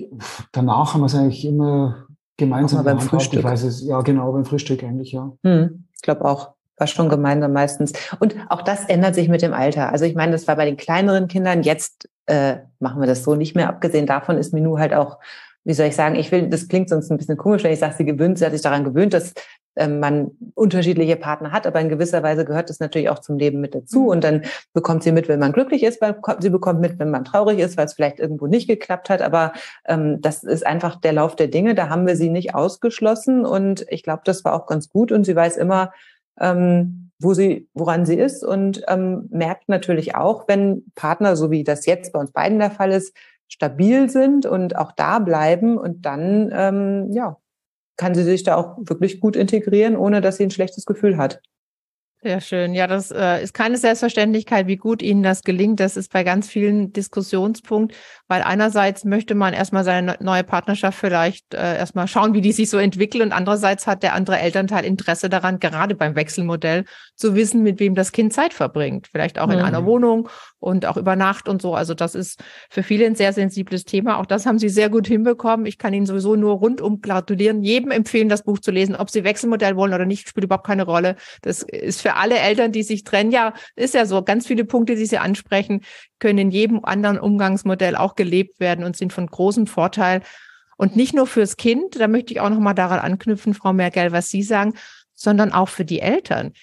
danach haben wir es eigentlich immer gemeinsam beim Frühstück. Ich weiß es, ja, genau, beim Frühstück eigentlich, ja. Hm, ich glaube auch. War schon gemeinsam meistens. Und auch das ändert sich mit dem Alter. Also ich meine, das war bei den kleineren Kindern. Jetzt äh, machen wir das so nicht mehr. Abgesehen davon ist Minou halt auch, wie soll ich sagen, ich will, das klingt sonst ein bisschen komisch, wenn ich sage, sie gewöhnt, sie hat sich daran gewöhnt, dass äh, man unterschiedliche Partner hat. Aber in gewisser Weise gehört das natürlich auch zum Leben mit dazu. Und dann bekommt sie mit, wenn man glücklich ist, weil sie bekommt mit, wenn man traurig ist, weil es vielleicht irgendwo nicht geklappt hat. Aber ähm, das ist einfach der Lauf der Dinge. Da haben wir sie nicht ausgeschlossen. Und ich glaube, das war auch ganz gut. Und sie weiß immer, Ähm, wo sie, woran sie ist, und ähm, merkt natürlich auch, wenn Partner, so wie das jetzt bei uns beiden der Fall ist, stabil sind und auch da bleiben, und dann ähm, ja, kann sie sich da auch wirklich gut integrieren, ohne dass sie ein schlechtes Gefühl hat. Sehr schön. Ja, das äh, ist keine Selbstverständlichkeit, wie gut Ihnen das gelingt. Das ist bei ganz vielen Diskussionspunkt, weil einerseits möchte man erstmal seine neue Partnerschaft vielleicht äh, erstmal schauen, wie die sich so entwickelt, und andererseits hat der andere Elternteil Interesse daran, gerade beim Wechselmodell, zu wissen, mit wem das Kind Zeit verbringt. Vielleicht auch in mhm. einer Wohnung und auch über Nacht und so. Also das ist für viele ein sehr sensibles Thema. Auch das haben Sie sehr gut hinbekommen. Ich kann Ihnen sowieso nur rundum gratulieren, jedem empfehlen, das Buch zu lesen. Ob Sie Wechselmodell wollen oder nicht, spielt überhaupt keine Rolle. Das ist für alle Eltern, die sich trennen, ja, ist ja so, ganz viele Punkte, die Sie ansprechen, können in jedem anderen Umgangsmodell auch gelebt werden und sind von großem Vorteil. Und nicht nur fürs Kind, da möchte ich auch noch mal daran anknüpfen, Frau Mergel, was Sie sagen, sondern auch für die Eltern.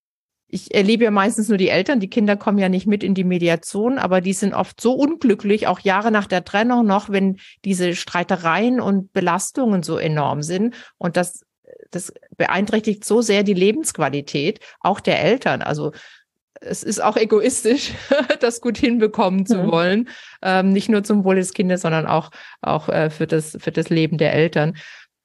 Ich erlebe ja meistens nur die Eltern, die Kinder kommen ja nicht mit in die Mediation, aber die sind oft so unglücklich, auch Jahre nach der Trennung noch, wenn diese Streitereien und Belastungen so enorm sind. Und das Das beeinträchtigt so sehr die Lebensqualität auch der Eltern. Also es ist auch egoistisch, das gut hinbekommen zu mhm. wollen. Ähm, nicht nur zum Wohl des Kindes, sondern auch, auch äh, für das, für das Leben der Eltern.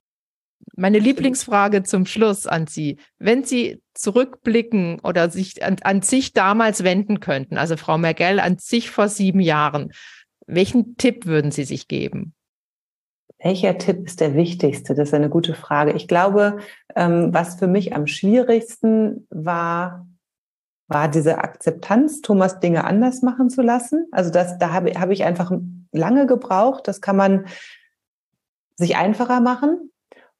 Meine Lieblingsfrage zum Schluss an Sie. Wenn Sie zurückblicken oder sich an, an sich damals wenden könnten, also Frau Mergel an sich vor sieben Jahren, welchen Tipp würden Sie sich geben? Welcher Tipp ist der wichtigste? Das ist eine gute Frage. Ich glaube, ähm, was für mich am schwierigsten war, war diese Akzeptanz, Thomas Dinge anders machen zu lassen. Also das, da habe, habe ich einfach lange gebraucht. Das kann man sich einfacher machen.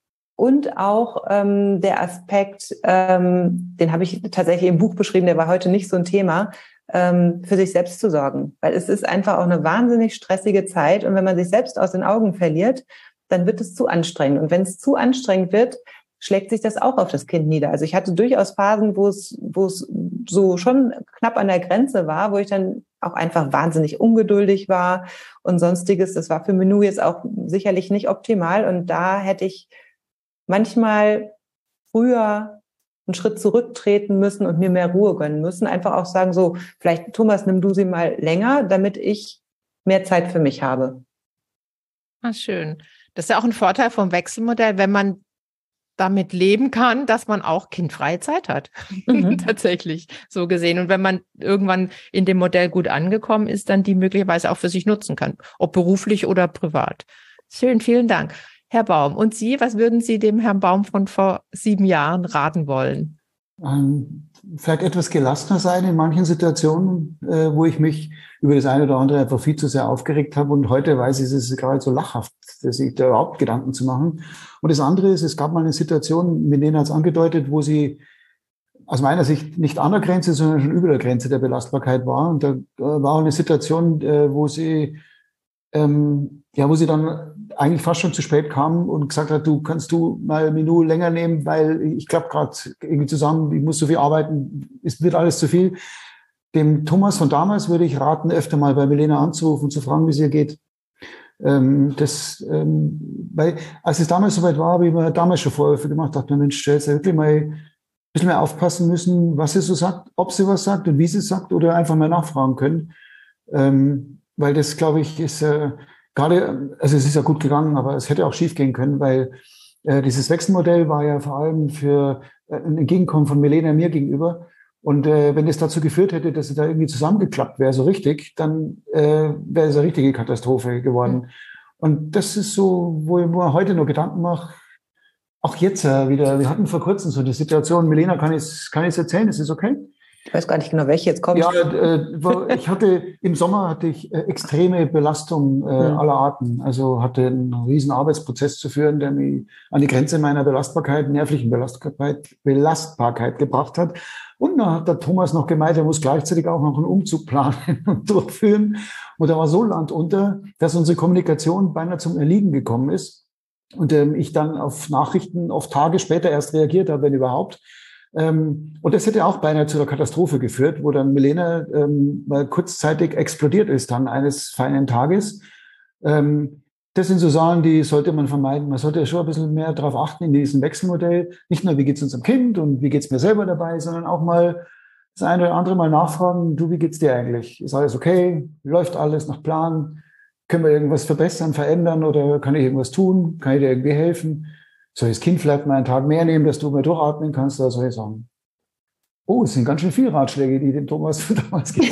Und auch ähm, der Aspekt, ähm, den habe ich tatsächlich im Buch beschrieben, der war heute nicht so ein Thema, ähm, für sich selbst zu sorgen. Weil es ist einfach auch eine wahnsinnig stressige Zeit. Und wenn man sich selbst aus den Augen verliert, dann wird es zu anstrengend. Und wenn es zu anstrengend wird, schlägt sich das auch auf das Kind nieder. Also ich hatte durchaus Phasen, wo es, wo es so schon knapp an der Grenze war, wo ich dann auch einfach wahnsinnig ungeduldig war und sonstiges. Das war für Minou jetzt auch sicherlich nicht optimal. Und da hätte ich manchmal früher einen Schritt zurücktreten müssen und mir mehr Ruhe gönnen müssen. Einfach auch sagen, so, vielleicht, Thomas, nimm du sie mal länger, damit ich mehr Zeit für mich habe. Ah, schön. Das ist ja auch ein Vorteil vom Wechselmodell, wenn man damit leben kann, dass man auch kindfreie Zeit hat. Mhm. Tatsächlich, so gesehen. Und wenn man irgendwann in dem Modell gut angekommen ist, dann die möglicherweise auch für sich nutzen kann, ob beruflich oder privat. Schön, vielen Dank. Herr Baum, und Sie, was würden Sie dem Herrn Baum von vor sieben Jahren raten wollen? Ähm, vielleicht etwas gelassener sein in manchen Situationen, äh, wo ich mich über das eine oder andere einfach viel zu sehr aufgeregt habe. Und heute weiß ich, es ist gerade so lachhaft, sich da überhaupt Gedanken zu machen. Und das andere ist, es gab mal eine Situation, Milena hat es angedeutet, wo sie aus meiner Sicht nicht an der Grenze, sondern schon über der Grenze der Belastbarkeit war. Und da äh, war auch eine Situation, äh, wo sie ähm, ja, wo sie dann eigentlich fast schon zu spät kam und gesagt hat, du kannst du mal Minou länger nehmen, weil ich klappe gerade irgendwie zusammen, ich muss so viel arbeiten, es wird alles zu viel. dem Thomas von damals würde ich raten, öfter mal bei Milena anzurufen und zu fragen, wie es ihr geht. Ähm, das, ähm, weil, als es damals soweit war, habe ich mir damals schon Vorwürfe gemacht, dachte mir, Mensch, jetzt wirklich mal ein bisschen mehr aufpassen müssen, was sie so sagt, ob sie was sagt und wie sie es sagt oder einfach mal nachfragen können. Ähm, weil das, glaube ich, ist äh, gerade, also es ist ja gut gegangen, aber es hätte auch schief gehen können, weil äh, dieses Wechselmodell war ja vor allem für äh, ein Entgegenkommen von Milena mir gegenüber. Und äh, wenn es dazu geführt hätte, dass sie da irgendwie zusammengeklappt wäre, so richtig, dann äh, wäre es eine richtige Katastrophe geworden. Mhm. Und das ist so, wo ich mir heute noch Gedanken mache, auch jetzt äh, wieder, wir hatten vor kurzem so die Situation, Milena, kann ich kann ich erzählen, ist es okay? Ich weiß gar nicht genau, welche jetzt kommt. Ja, äh, ich hatte, im Sommer hatte ich äh, extreme Belastung äh, mhm. aller Arten. Also hatte einen riesen Arbeitsprozess zu führen, der mich an die Grenze meiner Belastbarkeit, nervlichen Belastbarkeit, Belastbarkeit gebracht hat. Und dann hat der Thomas noch gemeint, er muss gleichzeitig auch noch einen Umzug planen und durchführen. Und da war so landunter, dass unsere Kommunikation beinahe zum Erliegen gekommen ist. Und ähm, ich dann auf Nachrichten oft Tage später erst reagiert habe, wenn überhaupt. Ähm, und das hätte auch beinahe zu einer Katastrophe geführt, wo dann Milena ähm, mal kurzzeitig explodiert ist dann eines feinen Tages. Ähm, das sind so Sachen, die sollte man vermeiden. Man sollte schon ein bisschen mehr darauf achten in diesem Wechselmodell. Nicht nur, wie geht's unserem Kind und wie geht's mir selber dabei, sondern auch mal das eine oder andere mal nachfragen, du, wie geht's dir eigentlich? Ist alles okay? Läuft alles nach Plan? Können wir irgendwas verbessern, verändern oder kann ich irgendwas tun? Kann ich dir irgendwie helfen? Soll ich das Kind vielleicht mal einen Tag mehr nehmen, dass du mal durchatmen kannst oder soll ich sagen? Oh, es sind ganz schön viele Ratschläge, die dem Thomas damals gegeben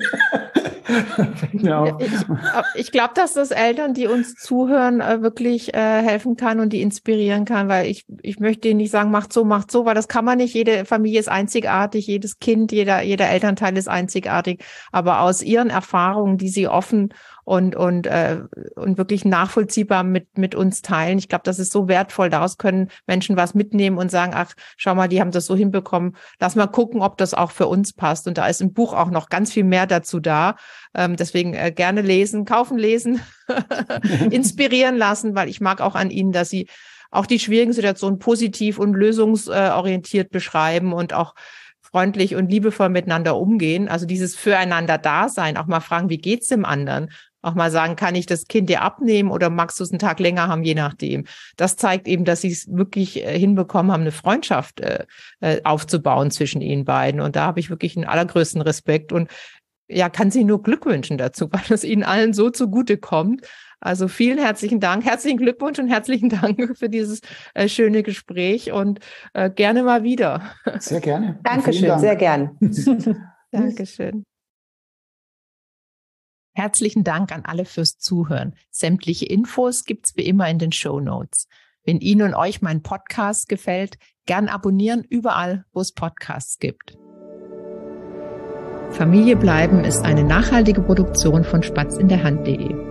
haben. Ich, ich glaube, dass das Eltern, die uns zuhören, wirklich äh, helfen kann und die inspirieren kann, weil ich, ich möchte denen nicht sagen, macht so, macht so, weil das kann man nicht. Jede Familie ist einzigartig, jedes Kind, jeder, jeder Elternteil ist einzigartig. Aber aus ihren Erfahrungen, die sie offen und und äh, und wirklich nachvollziehbar mit mit uns teilen. Ich glaube, das ist so wertvoll. Daraus können Menschen was mitnehmen und sagen, ach, schau mal, die haben das so hinbekommen. Lass mal gucken, ob das auch für uns passt. Und da ist im Buch auch noch ganz viel mehr dazu da. Ähm, deswegen äh, gerne lesen, kaufen, lesen, inspirieren lassen, weil ich mag auch an Ihnen, dass Sie auch die schwierigen Situationen positiv und lösungsorientiert beschreiben und auch freundlich und liebevoll miteinander umgehen. Also dieses Füreinander-Dasein, auch mal fragen, wie geht's dem anderen? Auch mal sagen, kann ich das Kind dir abnehmen oder magst du es einen Tag länger haben, je nachdem. Das zeigt eben, dass sie es wirklich äh, hinbekommen haben, eine Freundschaft äh, äh, aufzubauen zwischen ihnen beiden. Und da habe ich wirklich den allergrößten Respekt und ja, kann sie nur Glück wünschen dazu, weil es ihnen allen so zugute kommt. Also vielen herzlichen Dank, herzlichen Glückwunsch und herzlichen Dank für dieses äh, schöne Gespräch und äh, gerne mal wieder. Sehr gerne. Dankeschön, Dank. Sehr gern. Dankeschön. Herzlichen Dank an alle fürs Zuhören. Sämtliche Infos gibt's wie immer in den Shownotes. Wenn Ihnen und euch mein Podcast gefällt, gern abonnieren überall, wo es Podcasts gibt. Familie bleiben ist eine nachhaltige Produktion von spatz in der hand punkt de.